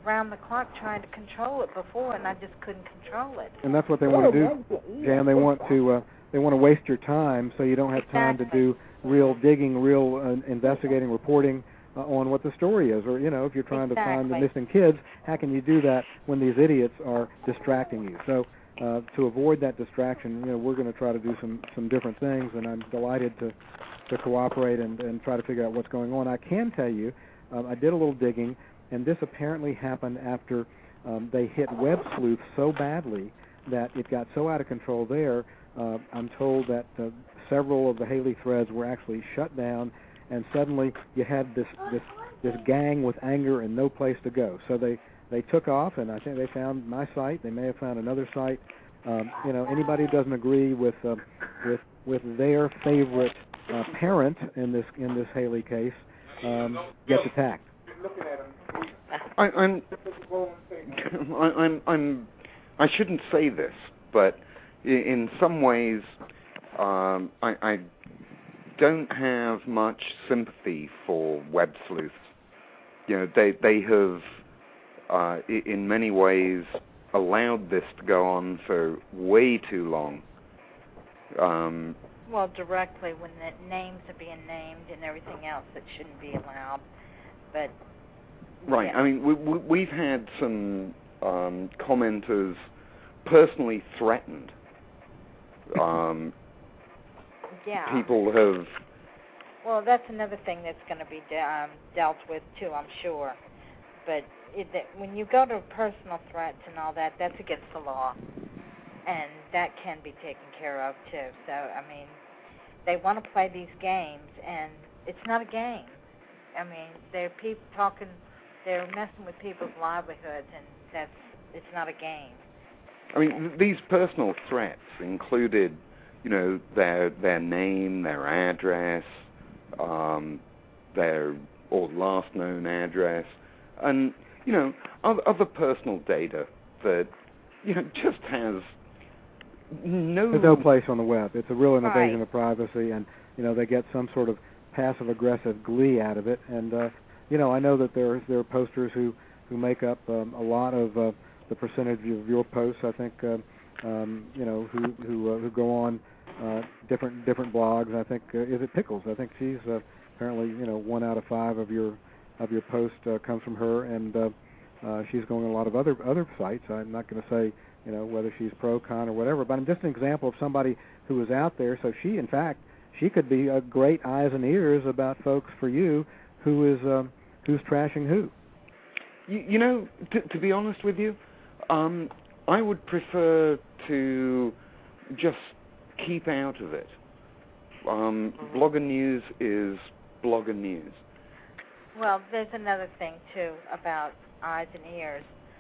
round the clock trying to control it before, and I just couldn't control it. And that's what they want to do, Jan. They want to uh, they want to waste your time, so you don't have time Exactly. to do real digging, real uh, investigating, reporting uh, on what the story is. Or you know, if you're trying to find the Exactly. missing kids, how can you do that when these idiots are distracting you? So uh, to avoid that distraction, you know, we're going to try to do some some different things, and I'm delighted to to cooperate and, and try to figure out what's going on. I can tell you, um, I did a little digging, and this apparently happened after um, they hit Web Sleuth so badly that it got so out of control there. Uh, I'm told that uh, several of the Haley threads were actually shut down, and suddenly you had this this this gang with anger and no place to go. So they they took off, and I think they found my site. They may have found another site. Um, you know, anybody who doesn't agree with uh, with with their favorite uh, parent in this in this Haley case um, gets attacked. I, I'm, I, I'm, I'm, I shouldn't say this, but in some ways, um, I, I don't have much sympathy for web sleuths. You know, they they have, uh, in many ways, allowed this to go on for way too long. Um, Well, directly when the names are being named and everything else that shouldn't be allowed, but right. yeah. I mean, we, we, we've had some um, commenters personally threatened. Um, yeah. People have. Well, that's another thing that's going to be de- um, dealt with too, I'm sure. But it, that when you go to personal threats and all that, that's against the law, and that can be taken care of too. So, I mean, they want to play these games, and it's not a game. I mean, they're people talking, they're messing with people's livelihoods, and that's it's not a game. I mean, th- these personal threats included, you know, their their name, their address, um, their or last known address, and you know, other, other personal data that you know just has no There's no place on the web. It's a real invasion Right. of privacy, and you know they get some sort of passive-aggressive glee out of it. And uh, you know, I know that there there are posters who who make up um, a lot of uh, the percentage of your posts. I think uh, um, you know who who uh, who go on uh, different different blogs. I think uh, is it Pickles? I think she's uh, apparently you know one out of five of your of your posts uh, comes from her, and uh, uh, she's going on a lot of other other sites. I'm not going to say you know whether she's pro, con, or whatever, but I'm just an example of somebody who is out there. So she, in fact, she could be a great eyes and ears about folks for you who is um, who's trashing who. You, you know, t- to be honest with you, um, I would prefer to just keep out of it. Um, Blogger News is Blogger News. Well, there's another thing too about eyes and ears.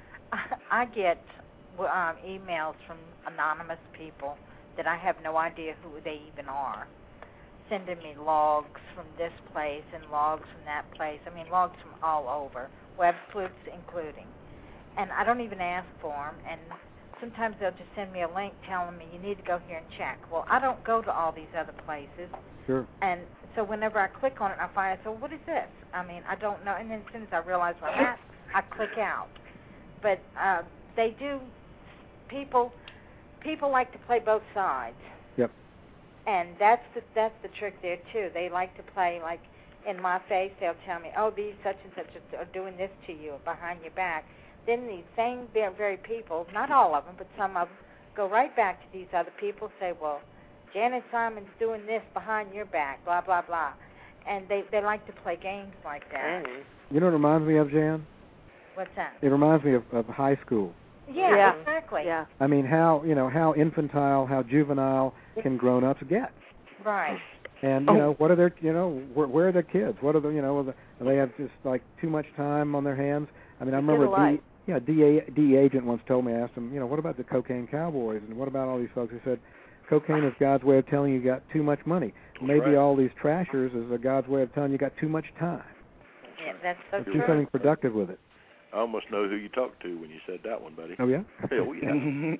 I get um, emails from anonymous people that I have no idea who they even are, sending me logs from this place and logs from that place. I mean, logs from all over, web sleuths including. And I don't even ask for them, and sometimes they'll just send me a link telling me you need to go here and check. Well, I don't go to all these other places. Sure. And so whenever I click on it, I find, so what is this? I mean, I don't know. And then as soon as I realize where I'm at, I click out. But uh, they do, people people like to play both sides. Yep. And that's the, that's the trick there, too. They like to play, like, in my face, they'll tell me, oh, these such and such are doing this to you behind your back. Then these same very people, not all of them, but some of them, go right back to these other people, say, well, Janet Simon's doing this behind your back, blah, blah, blah. And they, they like to play games like that. You know what it reminds me of, Jan? What's that? It reminds me of, of high school. Yeah, Yeah. exactly. Yeah. I mean, how you know how infantile, how juvenile can grown-ups get? Right. And you know, what are their you know where, where are their kids? What are the you know are they have just like too much time on their hands? I mean, I remember a D, yeah, D A, D agent once told me, I asked him, you know, what about the cocaine cowboys and what about all these folks? He said, cocaine is God's way of telling you you got too much money. Maybe right. all these trashers is a God's way of telling you you got too much time. Yeah, that's so Do true. something productive with it. I almost know who you talked to when you said that one, buddy. Oh yeah. Oh yeah.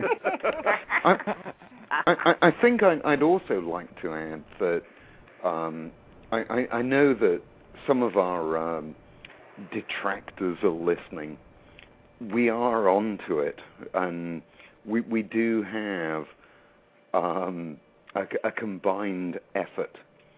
I, I, I think I, I'd also like to add that um, I, I, I know that some of our um, detractors are listening, we are onto it, and we we do have um, a, a combined effort.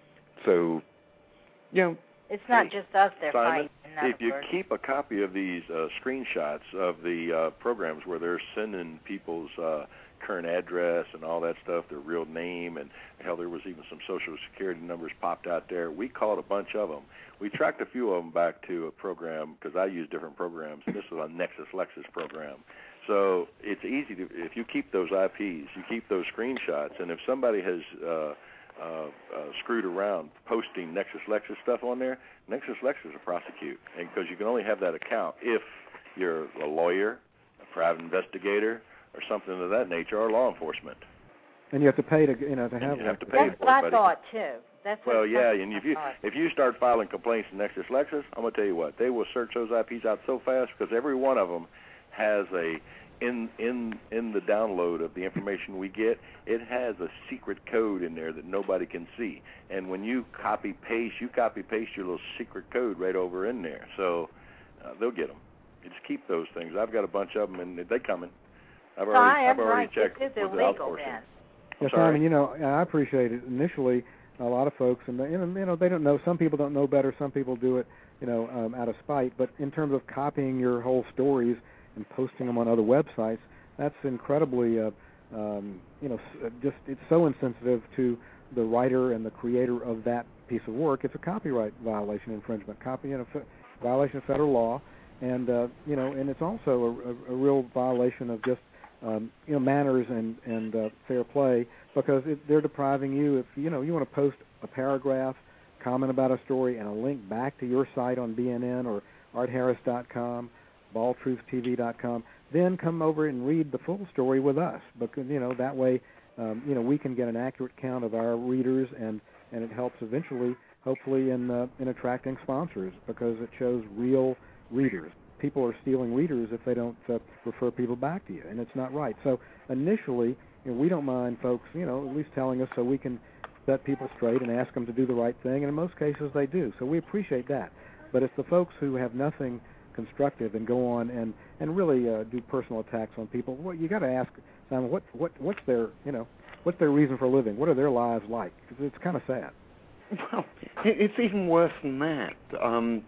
So, you know, it's not just us they're Simon, fighting. if you words. keep a copy of these uh, screenshots of the uh, programs where they're sending people's uh, current address and all that stuff, their real name, and hell, there was even some social security numbers popped out there. We called a bunch of them. We tracked a few of them back to a program, because I use different programs, and this is a Nexus Lexus program. So it's easy to, if you keep those I Ps, you keep those screenshots, and if somebody has uh, uh, uh, screwed around posting Nexus Lexus stuff on there, Nexus Lexus will prosecute, and because you can only have that account if you're a lawyer, a private investigator, or something of that nature, or law enforcement. And you have to pay to, you know, to have. And you have to pay That's for what it, I buddy. thought too. That's what Well, yeah, that's and what if I you thought. if you start filing complaints to Nexus Lexus, I'm gonna tell you what, they will search those I Ps out so fast, because every one of them has a in in in the download of the information we get, it has a secret code in there that nobody can see. And when you copy paste, you copy paste your little secret code right over in there. So uh, they'll get them. You just keep those things. I've got a bunch of them, and they coming. I've So already I I've am already right. checked This is with the illegal outsourcing. then. Yes, Sorry. Simon, you know, I appreciate it. Initially, a lot of folks, and they, you know, they don't know. Some people don't know better. Some people do it, you know, um, out of spite. But in terms of copying your whole stories and posting them on other websites, that's incredibly, uh, um, you know, just it's so insensitive to the writer and the creator of that piece of work. It's a copyright violation, infringement, copy and a f- violation of federal law, and uh, you know, and it's also a, a, a real violation of just um, you know, manners and and uh, fair play, because it, they're depriving you. If you know you want to post a paragraph, comment about a story, and a link back to your site on B N N or art harris dot com, ball truth T V dot com, then come over and read the full story with us, because you know that way um, you know we can get an accurate count of our readers, and and it helps eventually, hopefully, in uh, in attracting sponsors, because it shows real readers. People are stealing readers if they don't uh, refer people back to you, and it's not right. So initially, you know, we don't mind folks, you know, at least telling us so we can set people straight and ask them to do the right thing, and in most cases they do. So we appreciate that. But it's the folks who have nothing constructive and go on and and really uh, do personal attacks on people. Well, you got to ask, Simon, what what what's their you know what's their reason for living? What are their lives like? Because it's kind of sad. Well, it's even worse than that. Um,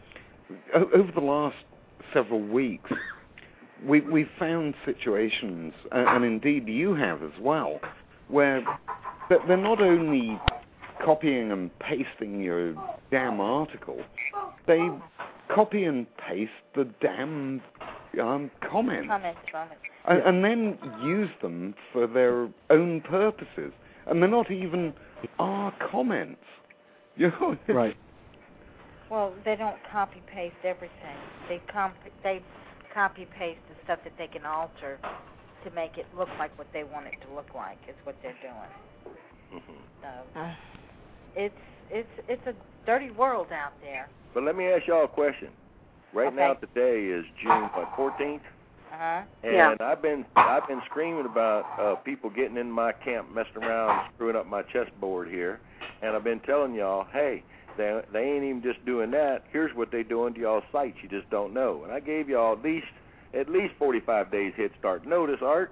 over the last several weeks, we we've found situations, and, and indeed you have as well, where they're not only copying and pasting your damn article, they copy and paste the damn um, comments, Comments from it. and, and then use them for their own purposes, and they're not even our comments. You know, it's- Right. Well, they don't copy paste everything. They comp they copy paste the stuff that they can alter to make it look like what they want it to look like. Is what they're doing. Mm-hmm. So it's it's it's a dirty world out there. But let me ask y'all a question. Right Okay. now, today is June what, fourteenth, Uh huh. and Yeah. I've been I've been screaming about uh, people getting in my camp, messing around, screwing up my chessboard here, and I've been telling y'all, hey, they they ain't even just doing that. Here's what they doing to y'all sites. You just don't know. And I gave y'all at least at least forty-five days head start notice, Art.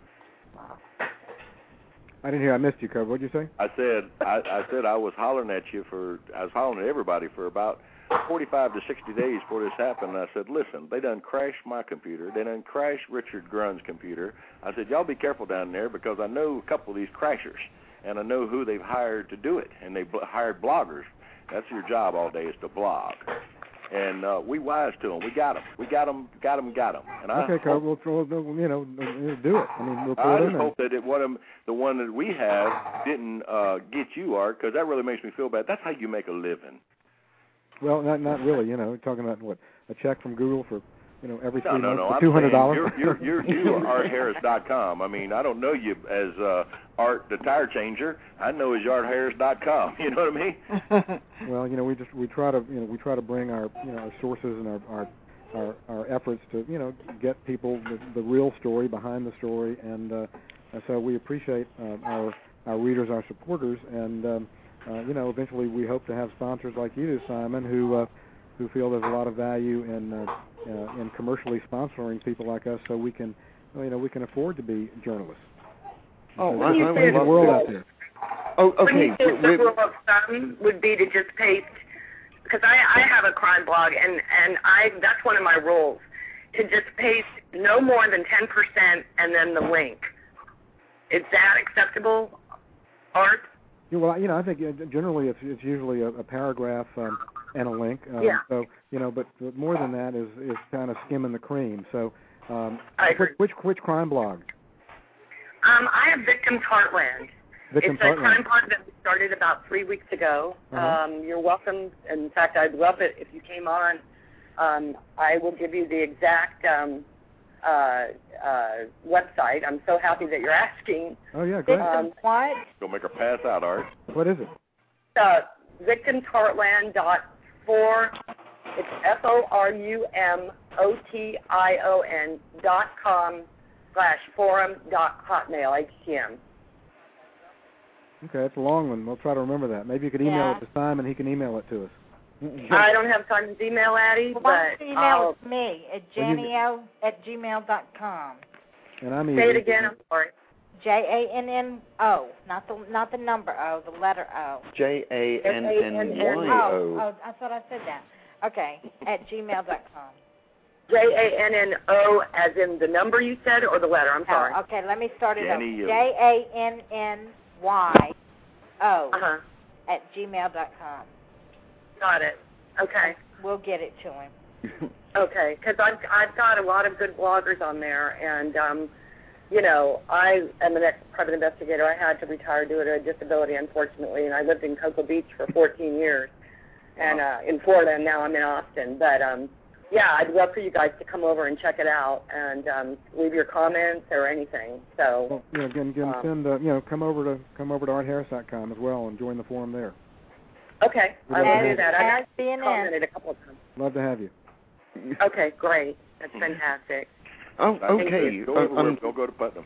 I didn't hear. I missed you, Cub. What did you say? I said I, I said I was hollering at you for I was hollering at everybody for about forty-five to sixty days before this happened. And I said, listen, they done crashed my computer. They done crashed Richard Grunn's computer. I said, y'all be careful down there, because I know a couple of these crashers, and I know who they've hired to do it, and they bl- hired bloggers. That's your job all day, is to blog. And uh, we wise to them. We got them. We got them. Got them. Got them. And I Okay, Cub. We'll, we'll, we'll, you know, do it. I mean, I report just them. hope that it, one of 'em- the one that we have didn't uh, get you, Art, because that really makes me feel bad. That's how you make a living. Well, not not really. You know, we're talking about what, a check from Google for, you know, every No, three no, months no. for I'm two hundred dollars. saying You're you're you're you are art harris dot com. I mean, I don't know you as uh, Art the Tire Changer. I know as art harris dot com. You know what I mean? Well, you know, we just we try to you know we try to bring our you know our sources and our our our, our efforts to you know get people the, the real story behind the story, and uh, so we appreciate uh, our our readers, our supporters, and um, uh, you know eventually we hope to have sponsors like you do, Simon, who uh, who feel there's a lot of value in uh, uh, in commercially sponsoring people like us, so we can, well, you know, we can afford to be journalists. Oh, Because I, I there's a love world that. out there. Oh, When okay. you say the we're- rule of thumb would be to just paste, because I, I have a crime blog, and, and I that's one of my rules, to just paste no more than ten percent and then the link. Is that acceptable, Art? Yeah, well, you know, I think uh, generally it's, it's usually a, a paragraph um, and a link. Um, Yeah. So, you know, but, but more than that is, is kind of skimming the cream. So, um, I agree. which, which which crime blog? Um, I have Victims Heartland. Victims it's a Heartland. crime blog that we started about three weeks ago. Uh-huh. Um, you're welcome. In fact, I'd love it if you came on. Um, I will give you the exact um, uh, uh, website. I'm so happy that you're asking. Oh yeah, great. Um, what? Go make her pass out, Art. What is it? Uh, victims heartland dot four. It's F O R U M O T I O N dot com slash forum dot hotmail H T M. Okay, it's a long one. We'll try to remember that. Maybe you could email Yeah. it to Simon. He can email it to us. I don't have time to email Addie, Well, why but don't you email I'll it to me at Well, you- janio at gmail dot com. And I'm say it easy. again. I'm sorry. J A N N O, not the not the number O, the letter O. J A N N Y Oh, O. oh, I thought I said that. Okay, at gmail dot com. J A N N O as in the number you said or the letter? I'm sorry. Oh, okay, let me start it Jenny, over. you- J A N N Y O Uh-huh. at gmail dot com. Got it. Okay. We'll get it to him. Okay, because I've I've got a lot of good bloggers on there, and um, you know, I am an ex-private investigator. I had to retire due to a disability, unfortunately, and I lived in Cocoa Beach for fourteen years, and uh, in Florida, and now I'm in Austin. But um, yeah, I'd love for you guys to come over and check it out and um, leave your comments or anything. So. Well, you know, again, again um, send uh, you know, come over to come over to art harris dot com as well and join the forum there. Okay, We'd I love to will have do you. that. I As being commented a couple of times. Love to have you. Okay, great. That's fantastic. Oh, Thank okay. you. Go Uh, everywhere, um, don't go to Putnam.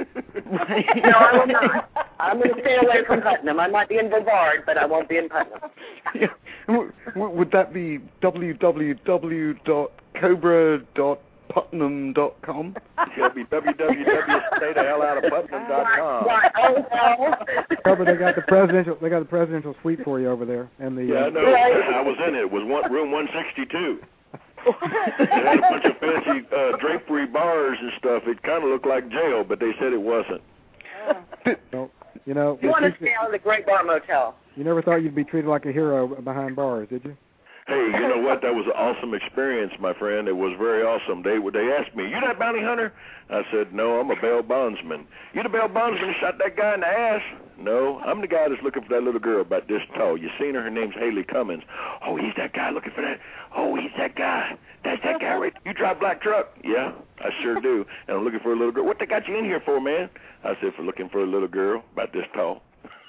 No, I will not. I'm going to stay away from Putnam. I might be in Brevard, but I won't be in Putnam. yeah. W- w- would that be w w w dot cobra dot putnam dot com? Yeah, it'd be w w w dot stay the hell out of putnam dot com. Why, oh, well. Oh, but they got the presidential they got the presidential suite for you over there, and the Yeah, I uh, know. I was in it. It was one, room one sixty-two. It had a bunch of fancy uh, drapery bars and stuff. It kind of looked like jail, but they said it wasn't. no, you know, You want to stay out of the Great Bar Motel. you never thought you'd be treated like a hero behind bars, did you? Hey, you know what? That was an awesome experience, my friend. It was very awesome. They they asked me, "You that bounty hunter?" I said, "No, I'm a bail bondsman." "You the bail bondsman who shot that guy in the ass?" "No, I'm the guy that's looking for that little girl about this tall. You seen her? Her name's Haley Cummins." "Oh, he's that guy looking for that. Oh, he's that guy. That's that guy right. You drive black truck?" "Yeah, I sure do. And I'm looking for a little girl." "What they got you in here for, man?" I said, "For looking for a little girl about this tall."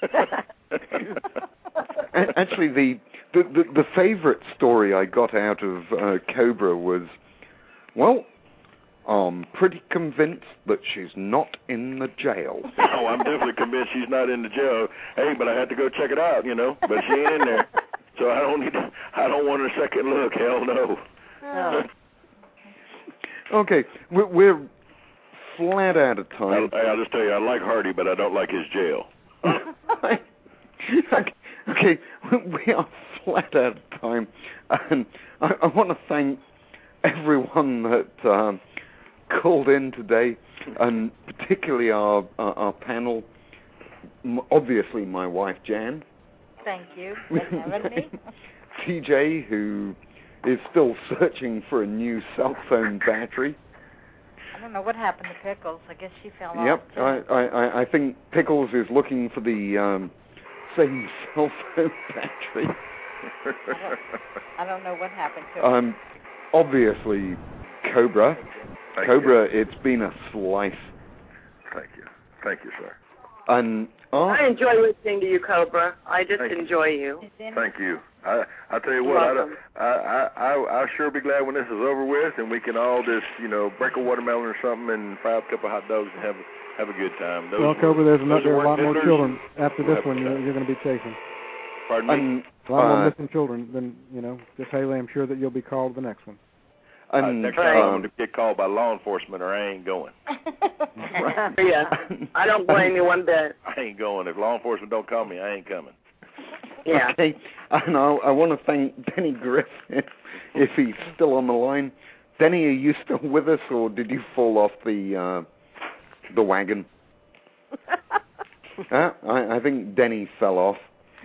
A- Actually, the, the, the, the favorite story I got out of uh, Cobra was, well, I'm pretty convinced that she's not in the jail. Oh, I'm definitely convinced she's not in the jail. Hey, but I had to go check it out, you know. But she ain't in there, so I don't need. To, I don't want a second look. Hell no. Oh. Okay, we're, we're flat out of time. I, I'll just tell you, I like Hardy, but I don't like his jail. okay, okay, we are flat out of time, and I, I want to thank everyone that um, called in today, and particularly our our, our panel. M- obviously, my wife Jan. Thank you for having me. T J, who is still searching for a new cell phone battery. I don't know what happened to Pickles. I guess she fell Yep, off. I, I, I think Pickles is looking for the um, same cell phone battery. I don't know what happened to her. Um, obviously, Cobra. Thank Cobra, it's been a slice. Thank you. Thank you, sir. And uh, I enjoy listening to you, Cobra. I just Thank you. enjoy you. Thank you. I I tell you You're what, I, welcome. I I I I'll sure be glad when this is over with, and we can all just you know break a watermelon or something and fry up a couple of hot dogs and have a, have a good time. Those Well, were- Cobra, there's those another, there are a were lot more vendors. children after We'll this have a one good you're, time. you're going to be chasing. Pardon me. and A lot more Uh, missing children than, you know, just Haley, I'm sure that you'll be called the next one. Uh, And, next time I'm um, going to get called by law enforcement or I ain't going. Yeah, I don't blame you one bit. I ain't going. If law enforcement don't call me, I ain't coming. Yeah. Okay, and I, I want to thank Denny Griffith, if he's still on the line. Denny, are you still with us, or did you fall off the uh, the wagon? uh, I, I think Denny fell off.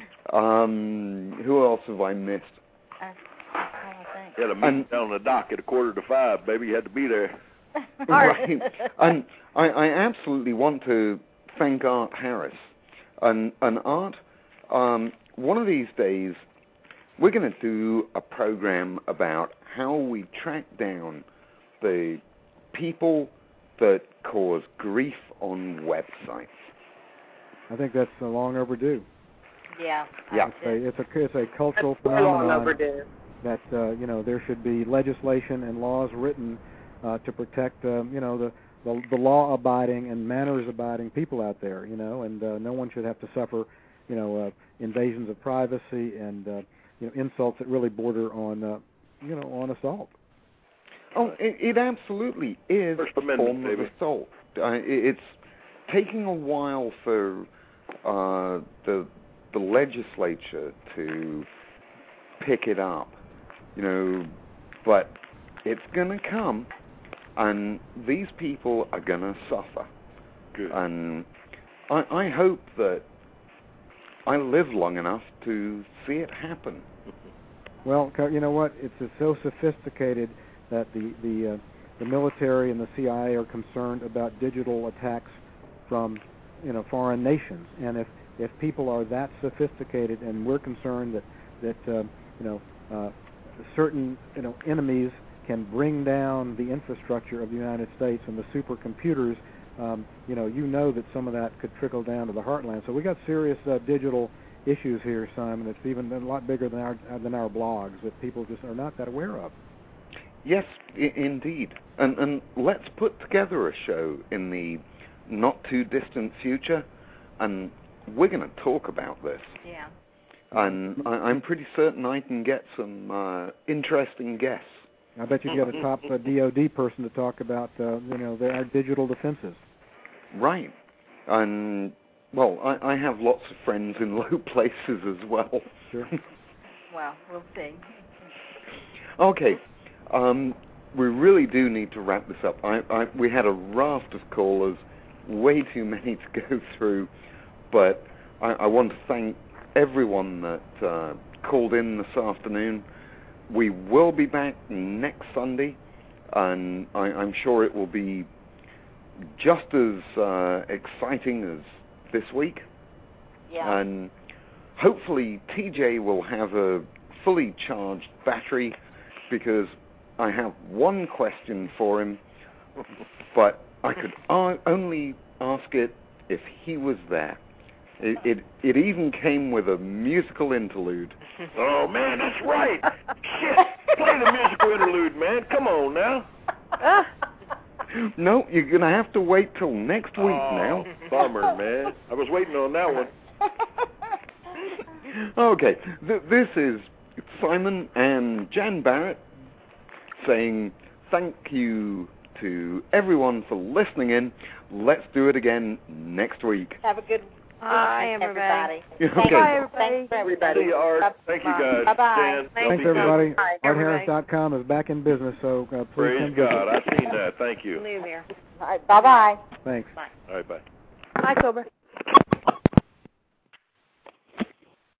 Um, who else have I missed? You had a meeting down on the dock at a quarter to five, baby. You had to be there. Right. And I, I absolutely want to thank Art Harris. And, and Art, um, one of these days, we're going to do a program about how we track down the people that cause grief on websites. I think that's uh, long overdue. Yeah. Yeah. It's a, it's a, it's a cultural That's way long phenomenon overdue. that, uh, you know, there should be legislation and laws written uh, to protect, um, you know, the, the, the law-abiding and manners-abiding people out there, you know, and uh, no one should have to suffer, you know, uh, invasions of privacy and, uh, you know, insults that really border on, uh, you know, on assault. Oh, it, it absolutely is First a Amendment, form of baby. assault. Uh, it, it's taking a while for uh, the the legislature to pick it up, you know, but it's going to come, and these people are going to suffer. Good. And I, I hope that I live long enough to see it happen. Well, co- you know what? It's uh, so sophisticated that the the uh, the military and the C I A are concerned about digital attacks from, you know, foreign nations. And if if people are that sophisticated, and we're concerned that that uh, you know uh, certain you know enemies can bring down the infrastructure of the United States and the supercomputers, um, you know, you know that some of that could trickle down to the heartland. So we got serious uh, digital issues here, Simon. It's even a lot bigger than our than our blogs that people just are not that aware of. Yes, I- indeed. And and let's put together a show in the not too distant future, and we're going to talk about this. Yeah. And I, I'm pretty certain I can get some uh, interesting guests. I bet you get a top uh, D O D person to talk about, uh, you know, their, our digital defenses. Right. And, well, I, I have lots of friends in low places as well. Sure. Well, we'll see. Okay. Um, we really do need to wrap this up. I, I, we had a raft of callers, way too many to go through, but I, I want to thank everyone that uh, called in this afternoon. We will be back next Sunday, and I, I'm sure it will be just as uh, exciting as this week. Yeah. And hopefully T J will have a fully charged battery, because I have one question for him, but I could o- only ask it if he was there. It, it it even came with a musical interlude. Oh, man, that's right. Shit, play the musical interlude, man. Come on now. No, you're going to have to wait till next week oh, now. Bummer, man. I was waiting on that one. Okay, th- this is Simon and Jan Barrett saying thank you to everyone for listening in. Let's do it again next week. Have a good Bye, week, everybody. everybody. Okay. Bye, everybody. Thanks, everybody. See you, Art. Thank you, guys. Bye-bye. Dan, Thank Thanks, you. everybody. Bye, art harris dot com is back in business, so uh, please Praise come visit. God. I've seen that. Thank you. New here. All right, bye-bye. Thanks. All right, bye. Bye, Cobra.